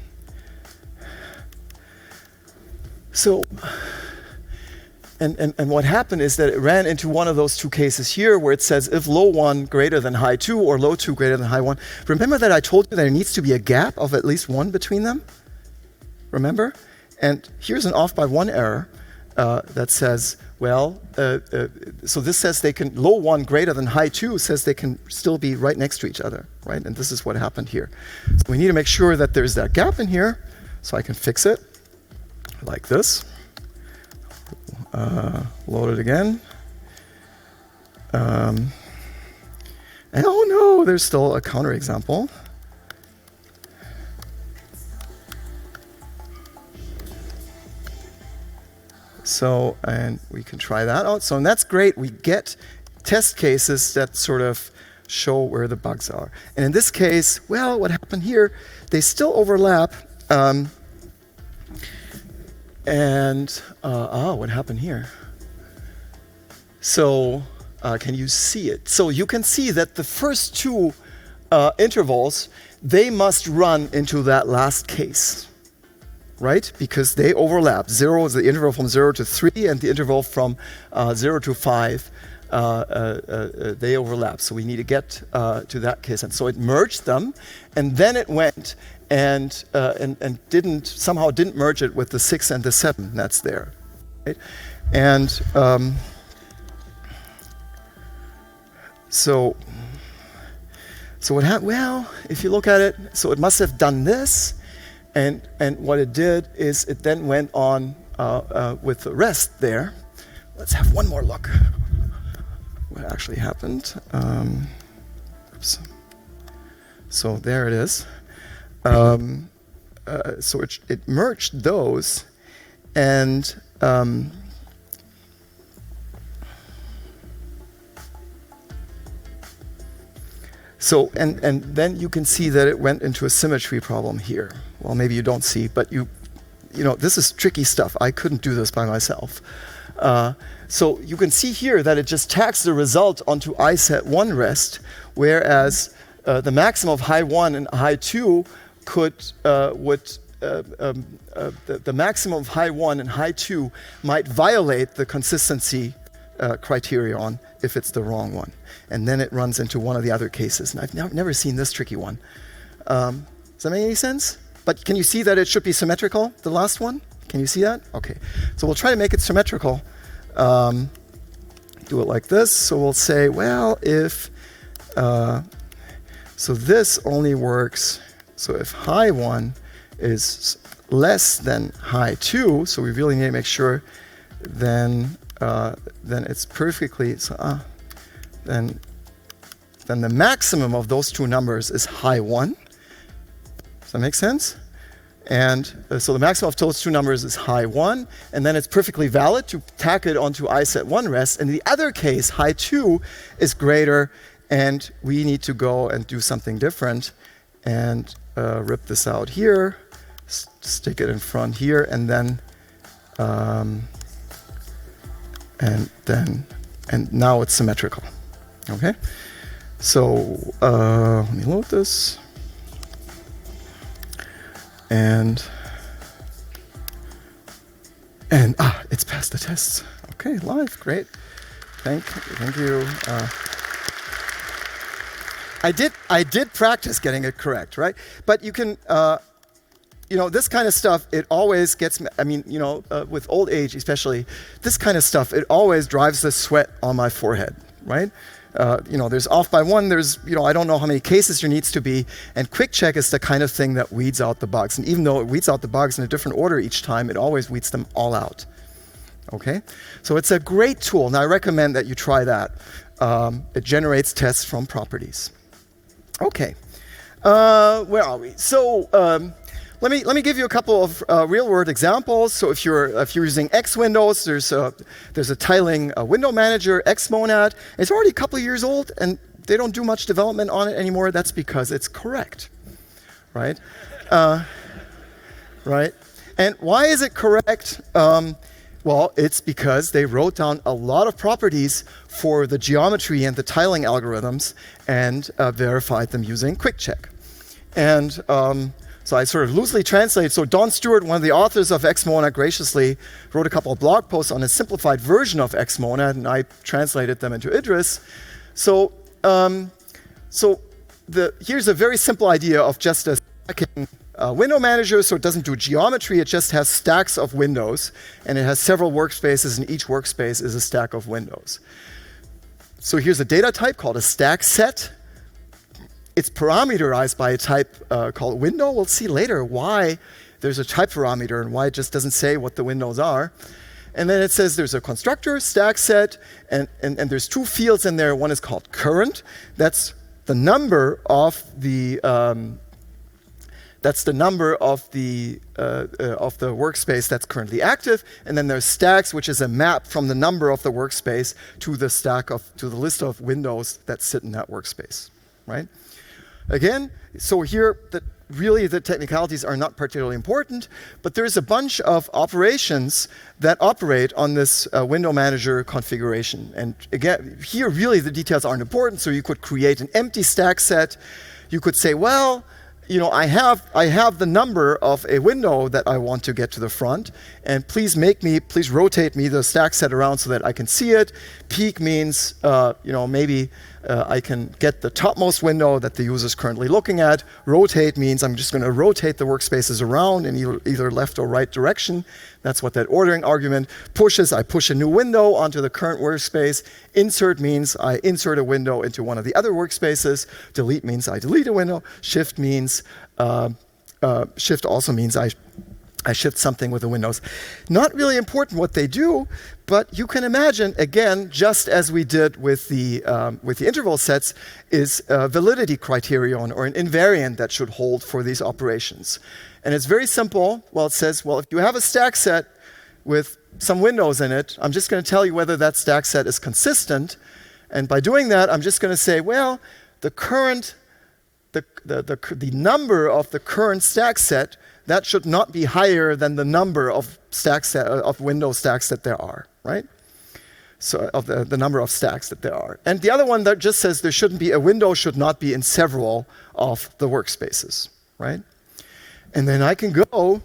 so, And, and, and what happened is that it ran into one of those two cases here where it says if low one greater than high two or low two greater than high one. Remember that I told you there needs to be a gap of at least one between them? Remember? And here's an off by one error uh, that says, well, uh, uh, so this says they can, low one greater than high two says they can still be right next to each other, right? And this is what happened here. So we need to make sure that there's that gap in here so I can fix it like this. Uh, load it again. Um, and oh no, there's still a counterexample. So, and we can try that out. So, and that's great. We get test cases that sort of show where the bugs are. And in this case, well, what happened here, they still overlap. Um, And, uh, oh, what happened here? So, uh, can you see it? So you can see that the first two uh, intervals, they must run into that last case. right? Because they overlap. Zero is the interval from zero to three, and the interval from uh, zero to five, uh, uh, uh, they overlap. So we need to get uh, to that case. And so it merged them, and then it went and, uh, and, and didn't, somehow didn't merge it with the six and the seven that's there, right? And um, so, so what happened? Well, if you look at it, so it must have done this, and and what it did is it then went on uh, uh, with the rest there. Let's have one more look. What actually happened? Um, oops. So there it is. Um, uh, so it, it merged those, and um, So, and, and then you can see that it went into a symmetry problem here. Well, maybe you don't see, but you, you know, this is tricky stuff. I couldn't do this by myself. Uh, so you can see here that it just tacks the result onto I set one rest, whereas uh, the maximum of high one and high two could, uh, would, uh, um, uh, the, the maximum of high one and high two might violate the consistency uh, criterion if it's the wrong one. And then it runs into one of the other cases. And I've ne- never seen this tricky one. Um, does that make any sense? But can you see that it should be symmetrical, the last one? Can you see that? Okay. So we'll try to make it symmetrical. Um, do it like this. So we'll say, well, if, uh, so this only works, so if high one is less than high two, so we really need to make sure, then, uh, then it's perfectly, so, uh, then, then the maximum of those two numbers is high one. Does that make sense? And uh, so the maximum of those two numbers is high one, and then it's perfectly valid to tack it onto I set one rest. In the other case, high two is greater, and we need to go and do something different and uh, rip this out here, s- stick it in front here, and then, um, and then, and now it's symmetrical. Okay, so uh, let me load this, and and ah, it's passed the tests. Okay, live, great. Thank, thank you. Uh, I did, I did practice getting it correct, right? But you can, uh, you know, this kind of stuff, it always gets. I mean, you know, uh, with old age especially, this kind of stuff, it always drives the sweat on my forehead, right? Uh, you know, there's off by one, there's, you know, I don't know how many cases there needs to be, and quick check is the kind of thing that weeds out the bugs. And even though it weeds out the bugs in a different order each time, it always weeds them all out. Okay? So it's a great tool, and I recommend that you try that. Um, it generates tests from properties. Okay. Uh, where are we? So, um, Let me let me give you a couple of uh, real-world examples. So if you're if you're using X Windows, there's a there's a tiling uh, window manager, Xmonad. It's already a couple of years old, and they don't do much development on it anymore. That's because it's correct, right? Uh, right. And why is it correct? Um, well, it's because they wrote down a lot of properties for the geometry and the tiling algorithms and uh, verified them using QuickCheck. And um, So I sort of loosely translate. So Don Stewart, one of the authors of Xmonad, graciously wrote a couple of blog posts on a simplified version of Xmonad, and I translated them into Idris. So, um, so the, here's a very simple idea of just a stacking uh, window manager. So it doesn't do geometry, it just has stacks of windows, and it has several workspaces, and each workspace is a stack of windows. So here's a data type called a stack set. It's parameterized by a type uh, called window. We'll see later why there's a type parameter and why it just doesn't say what the windows are. And then it says there's a constructor, stack set, and, and, and there's two fields in there. One is called current. That's the number of the um, that's the number of the uh, uh, of the workspace that's currently active. And then there's stacks, which is a map from the number of the workspace to the stack of to the list of windows that sit in that workspace, right? Again, so here, the, really the technicalities are not particularly important, but there's a bunch of operations that operate on this uh, window manager configuration. And again, here really the details aren't important, so you could create an empty stack set. You could say, well, you know, I have I have the number of a window that I want to get to the front, and please make me, please rotate me the stack set around so that I can see it. Peak means, uh, you know, maybe uh, I can get the topmost window that the user is currently looking at. Rotate means I'm just going to rotate the workspaces around in either, either left or right direction. That's what that ordering argument pushes. I push a new window onto the current workspace. Insert means I insert a window into one of the other workspaces. Delete means I delete a window. Shift means, uh, uh, shift also means I, I shift something with the windows. Not really important what they do, but you can imagine, again, just as we did with the, um, with the interval sets, is a validity criterion or an invariant that should hold for these operations. And it's very simple. Well, it says, well, if you have a stack set with some windows in it, I'm just going to tell you whether that stack set is consistent. And by doing that, I'm just going to say, well, the current, the, the, the, the number of the current stack set, that should not be higher than the number of stack set, of window stacks that there are, right? So of the, the number of stacks that there are. And the other one that just says there shouldn't be, a window should not be in several of the workspaces, right? And then I can go,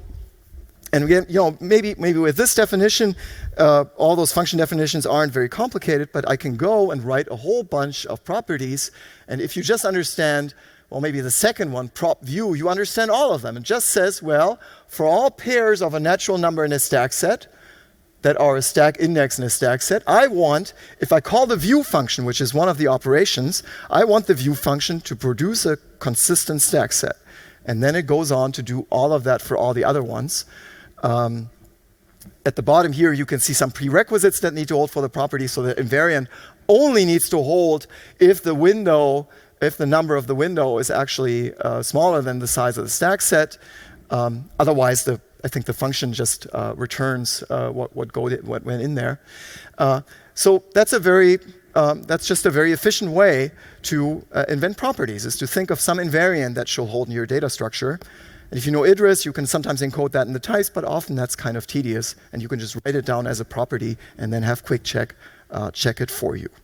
and again, you know, maybe maybe with this definition, uh, all those function definitions aren't very complicated, but I can go and write a whole bunch of properties. And if you just understand, well, maybe the second one, prop view, you understand all of them. It just says, well, for all pairs of a natural number in a stack set that are a stack index in a stack set, I want, if I call the view function, which is one of the operations, I want the view function to produce a consistent stack set. And then it goes on to do all of that for all the other ones. Um, at the bottom here, you can see some prerequisites that need to hold for the property. So the invariant only needs to hold if the window, if the number of the window is actually uh, smaller than the size of the stack set. Um, otherwise, the, I think the function just uh, returns uh, what, what, go, what went in there. Uh, so that's a very Um, that's just a very efficient way to uh, invent properties, is to think of some invariant that shall hold in your data structure. And if you know Idris, you can sometimes encode that in the types, but often that's kind of tedious, and you can just write it down as a property and then have quick check uh, check it for you.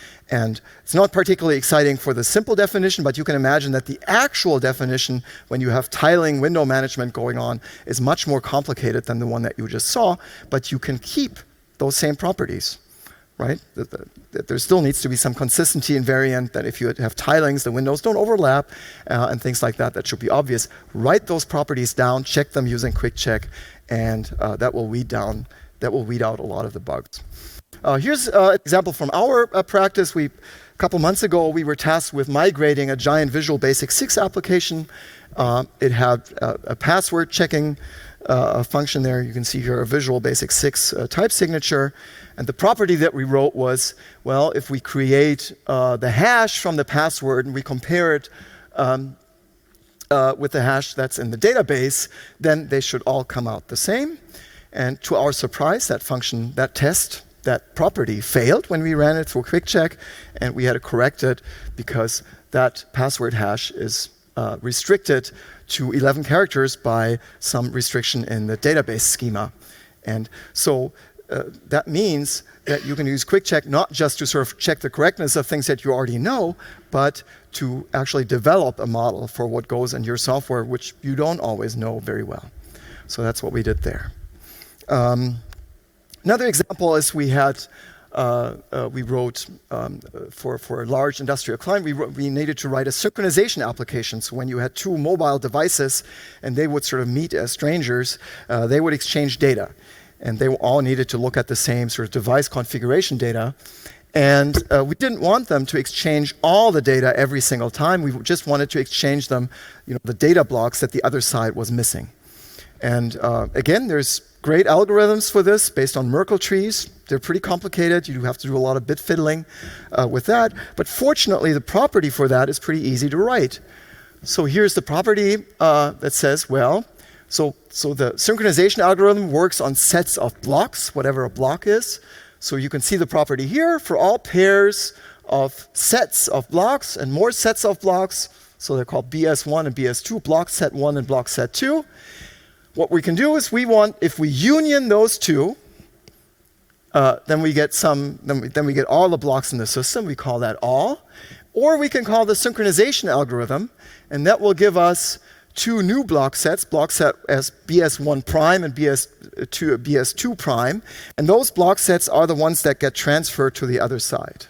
And it's not particularly exciting for the simple definition, but you can imagine that the actual definition, when you have tiling window management going on, is much more complicated than the one that you just saw, but you can keep those same properties. Right? That, that, that there still needs to be some consistency invariant, that if you have tilings, the windows don't overlap, uh, and things like that. That should be obvious. Write those properties down, check them using quick check, and uh, that will weed down, that will weed out a lot of the bugs. Uh, here's uh, an example from our uh, practice. We, a couple months ago, we were tasked with migrating a giant Visual Basic six application. Uh, it had uh, a password checking uh, function there. You can see here a Visual Basic six uh, type signature. And the property that we wrote was, well, if we create uh, the hash from the password and we compare it um, uh, with the hash that's in the database, then they should all come out the same. And to our surprise, that function, that test, that property failed when we ran it through quick check, and we had to correct it because that password hash is uh, restricted to eleven characters by some restriction in the database schema. And so uh, that means that you can use quick check not just to sort of check the correctness of things that you already know, but to actually develop a model for what goes in your software, which you don't always know very well. So that's what we did there. Um, another example is we had, uh, uh, we wrote um, for, for a large industrial client, we, we needed to write a synchronization application. So when you had two mobile devices and they would sort of meet as strangers, uh, they would exchange data. And they all needed to look at the same sort of device configuration data. And uh, we didn't want them to exchange all the data every single time. We just wanted to exchange them, you know, the data blocks that the other side was missing. And uh, again, there's great algorithms for this based on Merkle trees. They're pretty complicated. You have to do a lot of bit fiddling uh, with that. But fortunately, the property for that is pretty easy to write. So here's the property uh, that says, well, so, so the synchronization algorithm works on sets of blocks, whatever a block is. So you can see the property here for all pairs of sets of blocks and more sets of blocks. So they're called B S one and B S two, block set one and block set two. What we can do is we want, if we union those two, uh, then we get some, then we, then we get all the blocks in the system. We call that all. Or we can call the synchronization algorithm, and that will give us two new block sets, block set as B S one prime and B S two, B S two prime, and those block sets are the ones that get transferred to the other side.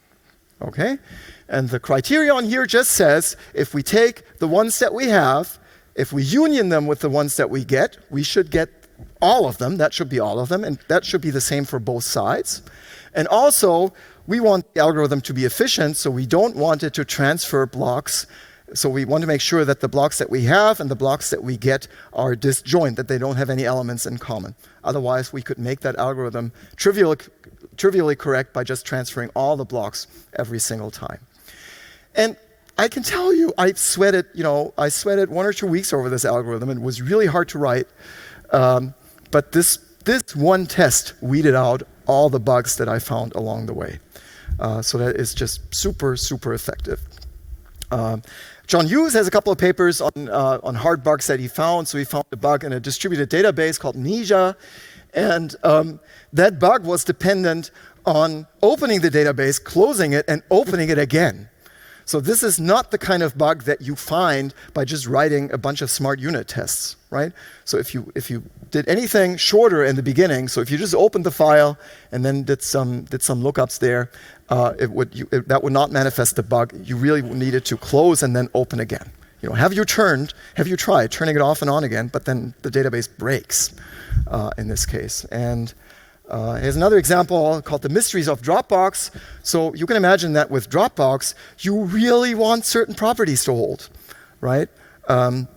Okay? And the criterion here just says, if we take the ones that we have, if we union them with the ones that we get, we should get all of them. That should be all of them, and that should be the same for both sides. And also, we want the algorithm to be efficient, so we don't want it to transfer blocks. So we want to make sure that the blocks that we have and the blocks that we get are disjoint, that they don't have any elements in common. Otherwise, we could make that algorithm trivial, trivially correct by just transferring all the blocks every single time. And I can tell you, I sweated, you know, I sweated one or two weeks over this algorithm, and it was really hard to write. Um, but this, this one test weeded out all the bugs that I found along the way. Uh, so that is just super, super effective. Um, John Hughes has a couple of papers on, uh, on hard bugs that he found. So he found a bug in a distributed database called Nija. And um, that bug was dependent on opening the database, closing it, and opening it again. So this is not the kind of bug that you find by just writing a bunch of smart unit tests, right? So if you if you did anything shorter in the beginning, so if you just opened the file and then did some did some lookups there, uh, it would you, it, that would not manifest the bug. You really needed to close and then open again. You know, have you turned? Have you tried turning it off and on again? But then the database breaks uh, in this case. And Uh, here's another example called the mysteries of Dropbox. So you can imagine that with Dropbox, you really want certain properties to hold, right? Um,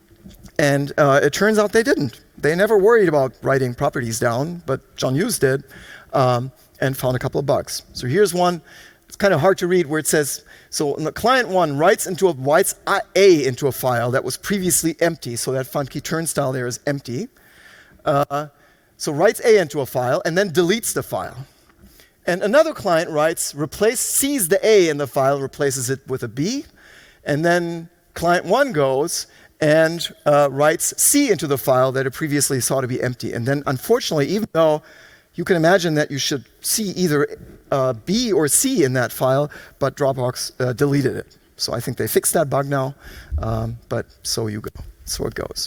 and uh, it turns out they didn't. They never worried about writing properties down, but John Hughes did, um, and found a couple of bugs. So here's one. It's kind of hard to read where it says, so the client one writes into a writes A into a file that was previously empty. So that funky turnstile there is empty. Uh, So writes A into a file and then deletes the file. And another client writes, replace, sees the A in the file, replaces it with a B. And then client one goes and uh, writes C into the file that it previously saw to be empty. And then unfortunately, even though you can imagine that you should see either uh, B or C in that file, but Dropbox uh, deleted it. So I think they fixed that bug now, um, but so you go, so it goes.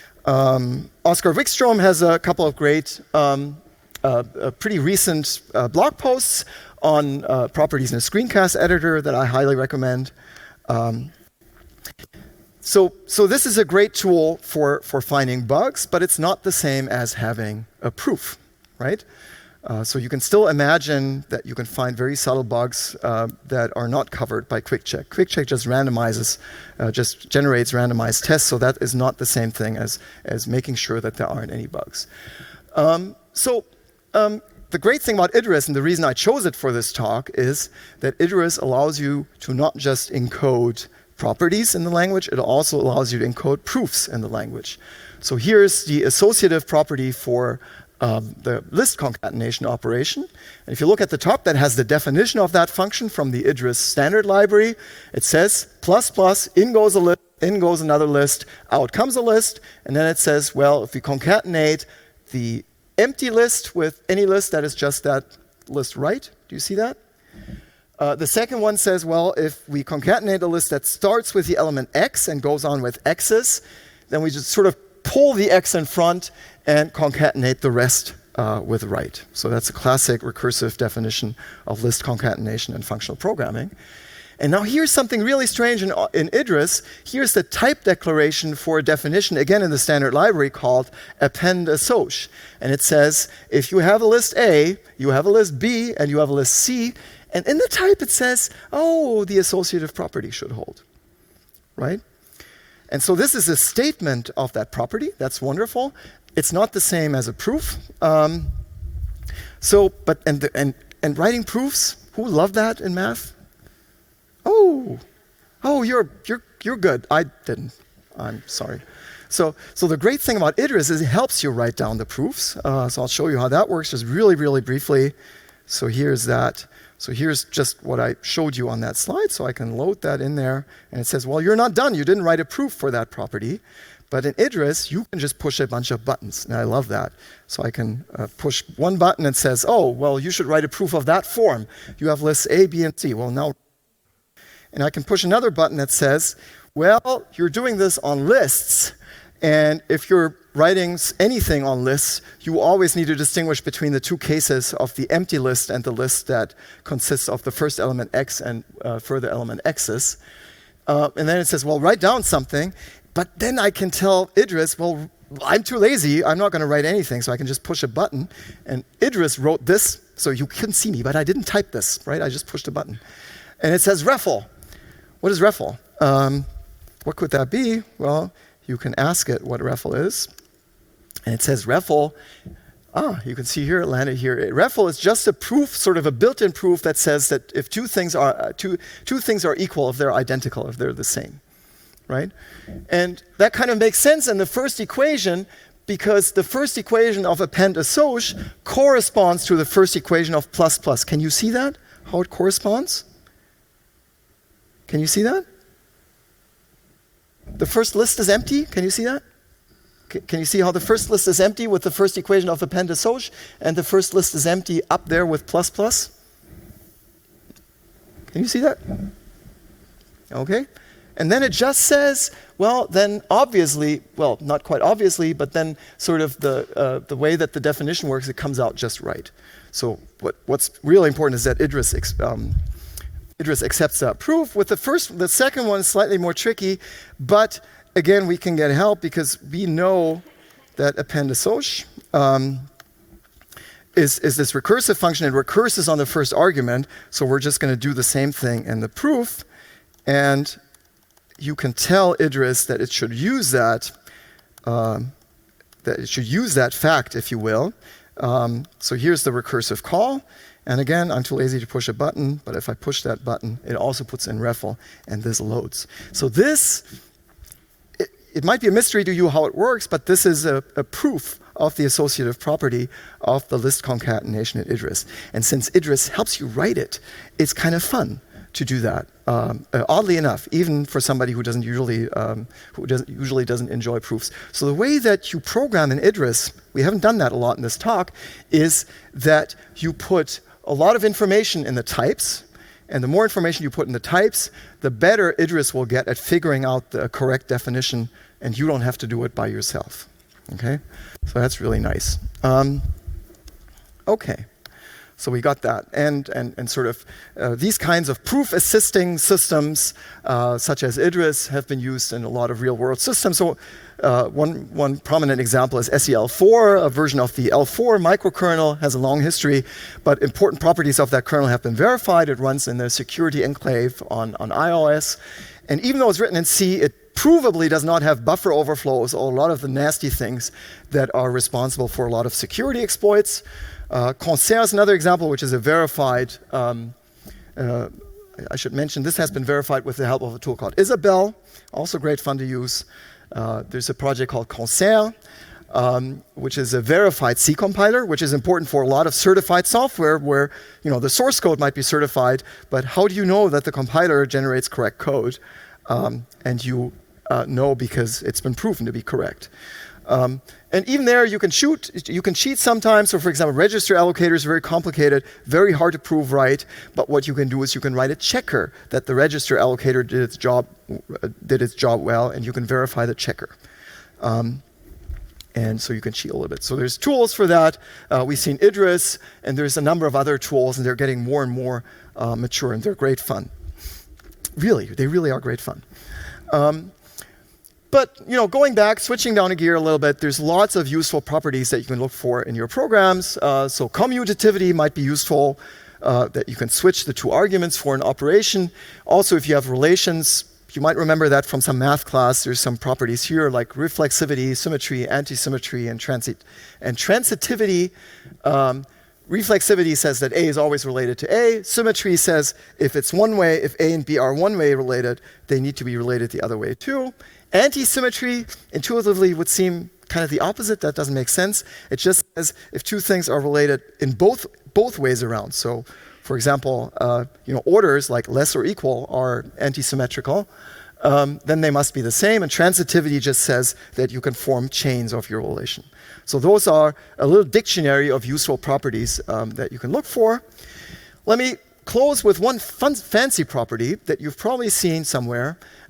Um, Oscar Wickstrom has a couple of great, um, uh, uh, pretty recent uh, blog posts on uh, properties in a screencast editor that I highly recommend. Um, so, so this is a great tool for, for finding bugs, but it's not the same as having a proof, right? Uh, so you can still imagine that you can find very subtle bugs uh, that are not covered by QuickCheck. QuickCheck just randomizes, uh, just generates randomized tests, so that is not the same thing as, as making sure that there aren't any bugs. Um, so um, the great thing about Idris, and the reason I chose it for this talk, is that Idris allows you to not just encode properties in the language, it also allows you to encode proofs in the language. So here's the associative property for Um, the list concatenation operation. And if you look at the top, that has the definition of that function from the Idris standard library. It says plus plus, in goes a list, in goes another list, out comes a list, and then it says, well, if we concatenate the empty list with any list that is just that list right, do you see that? Uh, the second one says, well, if we concatenate a list that starts with the element x and goes on with x's, then we just sort of pull the x in front and concatenate the rest uh, with right. So that's a classic recursive definition of list concatenation in functional programming. And now here's something really strange in, in Idris. Here's the type declaration for a definition, again in the standard library, called append assoc. And it says, if you have a list A, you have a list B, and you have a list C, and in the type it says, oh, the associative property should hold, right? And so this is a statement of that property. That's wonderful. It's not the same as a proof. Um, so, but and the, and and writing proofs. Who love that in math? Oh, oh, you're you're you're good. I didn't. I'm sorry. So, so the great thing about Idris is it helps you write down the proofs. Uh, so I'll show you how that works just really, really briefly. So here's that. So here's just what I showed you on that slide, so I can load that in there. And it says, well, you're not done. You didn't write a proof for that property. But in Idris, you can just push a bunch of buttons. And I love that. So I can uh, push one button and it says, oh, well, you should write a proof of that form. You have lists A, B, and C. Well, now, and I can push another button that says, Well, you're doing this on lists, and if you're writing s- anything on lists, you always need to distinguish between the two cases of the empty list and the list that consists of the first element x and uh, further element x's. Uh, and then it says, well, write down something, but then I can tell Idris, well, I'm too lazy, I'm not going to write anything, so I can just push a button. And Idris wrote this, so you couldn't see me, but I didn't type this, right? I just pushed a button. And it says REFL. What is REFL? Um, what could that be? Well, you can ask it what REFL is. And it says REFL, ah, you can see here, it landed here. REFL is just a proof, sort of a built-in proof that says that if two things are, uh, two, two things are equal, if they're identical, if they're the same, right? And that kind of makes sense in the first equation, because the first equation of append assoc corresponds to the first equation of plus plus. Can you see that? How it corresponds? Can you see that? The first list is empty. Can you see that? C- can you see how the first list is empty with the first equation of append assoc, and the first list is empty up there with plus plus? Can you see that? Okay. And then it just says, well, then obviously, well, not quite obviously, but then sort of the uh, the way that the definition works, it comes out just right. So what what's really important is that Idris ex- um, Idris accepts that proof. With the first, the second one is slightly more tricky, but again, we can get help because we know that append assoc um, is, is this recursive function. It recurses on the first argument, so we're just going to do the same thing in the proof, and you can tell Idris that it should use that, um, that it should use that fact, if you will. Um, so here's the recursive call. And again, I'm too lazy to push a button, but if I push that button, it also puts in REFL, and this loads. So this, it, it might be a mystery to you how it works, but this is a, a proof of the associative property of the list concatenation at Idris. And since Idris helps you write it, it's kind of fun to do that. Um, uh, oddly enough, even for somebody who doesn't usually um, who doesn't usually doesn't enjoy proofs. So the way that you program in Idris, we haven't done that a lot in this talk, is that you put a lot of information in the types, and the more information you put in the types, the better Idris will get at figuring out the correct definition, and you don't have to do it by yourself. Okay, so that's really nice. Um, okay. So we got that, and and and sort of uh, these kinds of proof assisting systems, uh, such as Idris, have been used in a lot of real world systems. So uh, one one prominent example is S E L four, a version of the L four microkernel, has a long history, but important properties of that kernel have been verified. It runs in the security enclave on on iOS, and even though it's written in C, it provably does not have buffer overflows or a lot of the nasty things that are responsible for a lot of security exploits. Uh, Concert is another example, which is a verified, um, uh, I should mention, this has been verified with the help of a tool called Isabelle, also great fun to use. Uh, there's a project called Concert, um, which is a verified C compiler, which is important for a lot of certified software where, you know, the source code might be certified, but how do you know that the compiler generates correct code? Um, and you uh, know because it's been proven to be correct. Um, and even there, you can shoot, you can cheat sometimes. So for example, register allocators are very complicated, very hard to prove right. But what you can do is you can write a checker that the register allocator did its job, uh, did its job well, and you can verify the checker. Um, and so you can cheat a little bit. So there's tools for that. Uh, we've seen Idris, and there's a number of other tools, and they're getting more and more uh, mature, and they're great fun. Really, they really are great fun. Um, But you know, going back, switching down a gear a little bit, there's lots of useful properties that you can look for in your programs. Uh, so commutativity might be useful, uh, that you can switch the two arguments for an operation. Also, if you have relations, you might remember that from some math class. There's some properties here like reflexivity, symmetry, antisymmetry, and transit and transitivity. Um, Reflexivity says that A is always related to A. Symmetry says if it's one way, if A and B are one way related, they need to be related the other way too. Anti-symmetry intuitively would seem kind of the opposite. That doesn't make sense. It just says if two things are related in both both ways around. So, for example, uh, you know, orders like less or equal are anti-symmetrical. Um, then they must be the same. And transitivity just says that you can form chains of your relation. So those are a little dictionary of useful properties um, that you can look for. Let me close with one fun, fancy property that you've probably seen somewhere.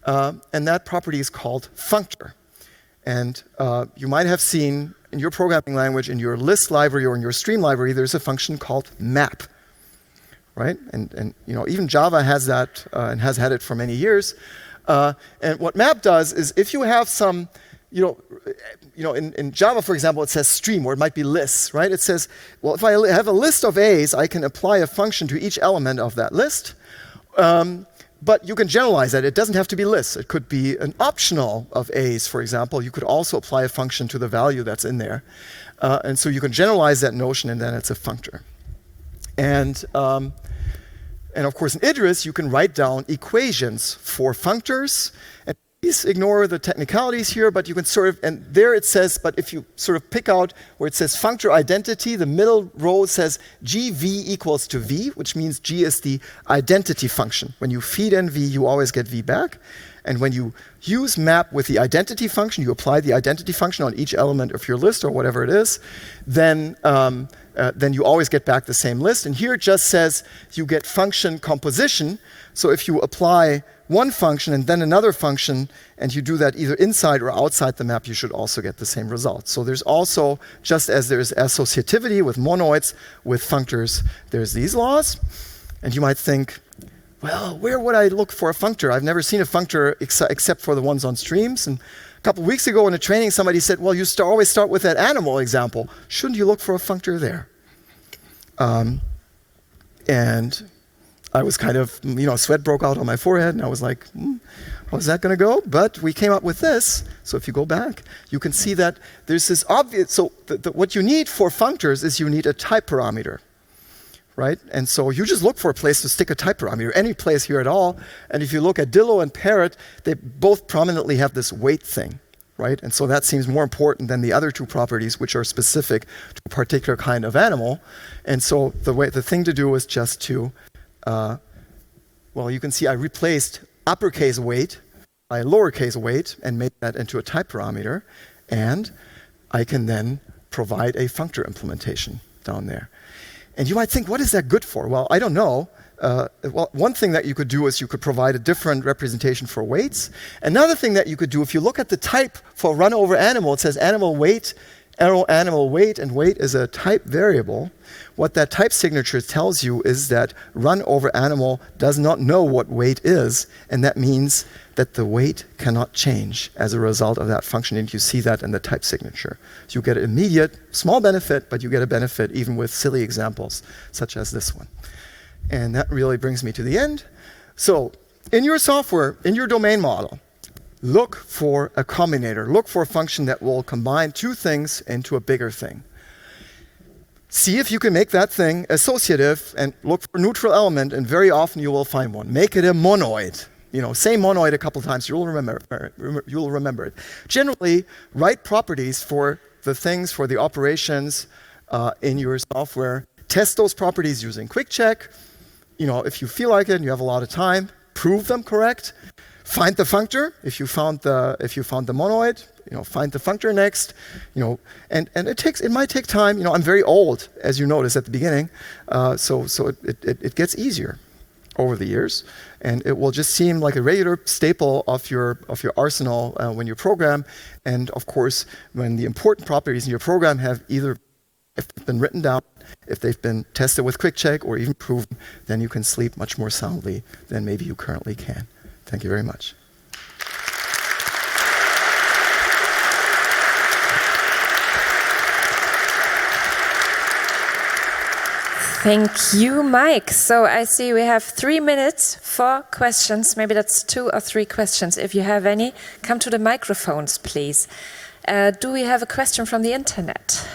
uh, and that property is called functor. And uh, you might have seen in your programming language, in your list library or in your stream library, there's a function called map, right? And, and you know, even Java has that uh, and has had it for many years. Uh, and what map does is if you have some, you know, you know, in, in Java, for example, it says stream, or it might be lists, right? It says, well, if I have a list of A's, I can apply a function to each element of that list. Um, But you can generalize that. It doesn't have to be lists. It could be an optional of A's, for example. You could also apply a function to the value that's in there. Uh, and so you can generalize that notion, and then it's a functor. And, um, and of course, in Idris, you can write down equations for functors. And please ignore the technicalities here, but you can sort of, and there it says, but if you sort of pick out where it says functor identity, the middle row says G V equals to V, which means G is the identity function. When you feed in V, you always get V back. And when you use map with the identity function, you apply the identity function on each element of your list or whatever it is, then, um, uh, then you always get back the same list. And here it just says you get function composition. So if you apply one function and then another function, and you do that either inside or outside the map, you should also get the same result. So there's also, just as there's associativity with monoids, with functors, there's these laws. And you might think, well, where would I look for a functor? I've never seen a functor ex except for the ones on streams. And a couple weeks ago in a training, somebody said, well, you st always start with that animal example. Shouldn't you look for a functor there? Um, and I was kind of, you know, sweat broke out on my forehead, and I was like, hmm, how's that going to go? But we came up with this. So if you go back, you can see that there's this obvious, so the, the, what you need for functors is you need a type parameter, right? And so you just look for a place to stick a type parameter, any place here at all. And if you look at Dillo and Parrot, they both prominently have this weight thing, right? And so that seems more important than the other two properties, which are specific to a particular kind of animal. And so the way, the thing to do is just to Uh, well, you can see I replaced uppercase weight by lowercase weight and made that into a type parameter. And I can then provide a functor implementation down there. And you might think, what is that good for? Well, I don't know. Uh, well, one thing that you could do is you could provide a different representation for weights. Another thing that you could do, if you look at the type for run over animal, it says animal weight, animal weight, and weight is a type variable. What that type signature tells you is that run over animal does not know what weight is, and that means that the weight cannot change as a result of that function, and you see that in the type signature. So you get an immediate, small benefit, but you get a benefit even with silly examples, such as this one. And that really brings me to the end. So in your software, in your domain model, look for a combinator. Look for a function that will combine two things into a bigger thing. See if you can make that thing associative and look for a neutral element, and very often you will find one. Make it a monoid. You know, say monoid a couple times, you'll remember, you'll remember it. Generally, write properties for the things, for the operations uh, in your software. Test those properties using Quick Check. You know, if you feel like it and you have a lot of time, prove them correct. Find the functor. If you found the if you found the monoid, you know, find the functor next. You know, and and it takes it might take time. You know, I'm very old, as you noticed at the beginning, uh, so so it, it it gets easier over the years, and it will just seem like a regular staple of your of your arsenal uh, when you program. And of course, when the important properties in your program have either if they've been written down, if they've been tested with Quick Check, or even proven, then you can sleep much more soundly than maybe you currently can. Thank you very much. Thank you, Mike. So I see we have three minutes for questions. Maybe that's two or three questions. If you have any, come to the microphones, please. Uh, do we have a question from the internet?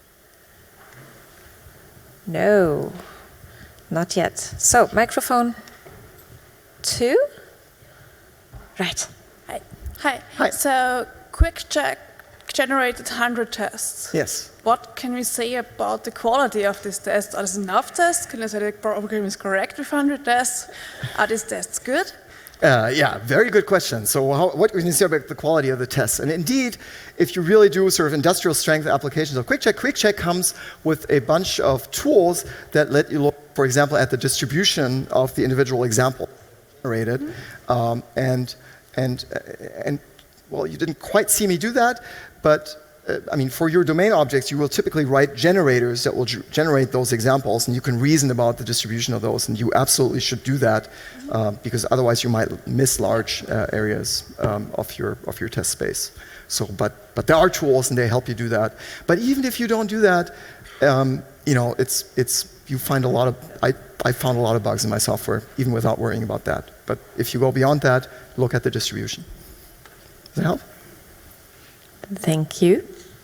No, not yet. So, microphone two? Right. Hi. Hi. Hi. So, Quick Check generated one hundred tests. Yes. What can we say about the quality of these tests? Are these enough tests? Can you say the program is correct with one hundred tests? Are these tests good? Uh, yeah, very good question. So how, what can you say about the quality of the tests? And indeed, if you really do sort of industrial strength applications of Quick Check, Quick Check comes with a bunch of tools that let you look, for example, at the distribution of the individual example generated. Mm-hmm. um, and and, uh, and well, you didn't quite see me do that, but uh, I mean, for your domain objects, you will typically write generators that will generate those examples, and you can reason about the distribution of those, and you absolutely should do that, uh, because otherwise you might miss large uh, areas um, of your of your test space. So, but but there are tools, and they help you do that. But even if you don't do that, um, you know, it's it's you find a lot of I I found a lot of bugs in my software, even without worrying about that. But if you go beyond that, look at the distribution. Does that help? Thank you.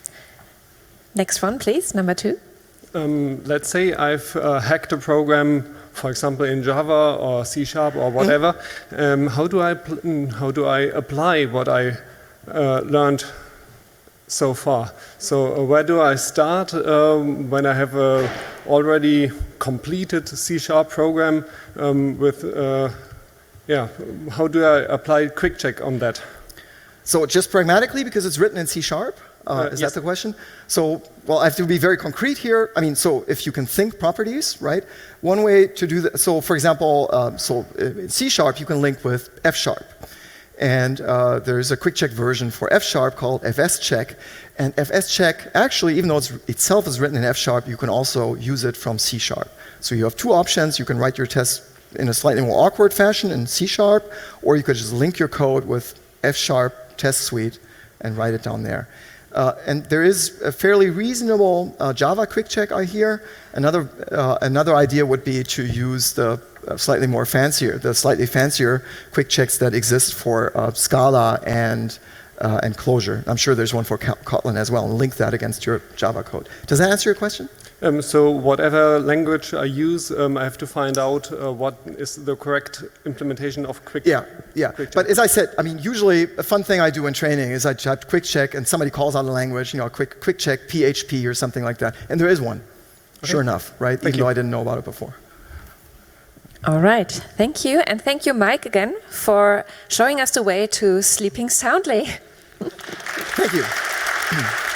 Next one, please, number two. Um, let's say I've uh, hacked a program, for example, in Java or C Sharp or whatever. Mm. Um, how do I pl how do I apply what I uh, learned so far? So uh, where do I start um, when I have a already completed C Sharp program um, with? Uh, yeah, how do I apply quick check on that? So just pragmatically, because it's written in C Sharp? Uh, Uh, is yes. that the question? So, well, I have to be very concrete here. I mean, so if you can think properties, right? One way to do that, so for example, uh, so in C Sharp, you can link with F Sharp. And uh, there's a quick check version for F Sharp called F S check. And F S check, actually, even though it's, itself is written in F Sharp, you can also use it from C Sharp. So you have two options. You can write your test in a slightly more awkward fashion in C Sharp, or you could just link your code with F Sharp test suite and write it down there. Uh, and there is a fairly reasonable uh, Java quick check, I hear. Another, uh, another idea would be to use the uh, slightly more fancier, the slightly fancier quick checks that exist for uh, Scala and, uh, and Clojure. I'm sure there's one for Kotlin as well, and link that against your Java code. Does that answer your question? Um, so whatever language I use, um, I have to find out uh, what is the correct implementation of quick Yeah, yeah. quick But check. as I said, I mean, usually a fun thing I do in training is I type quick check and somebody calls out a language, you know, quick quick check P H P or something like that. And there is one, Okay. sure enough, right? Thank Even you. though I didn't know about it before. All right, thank you. And thank you, Mike, again, for showing us the way to sleeping soundly. Thank you.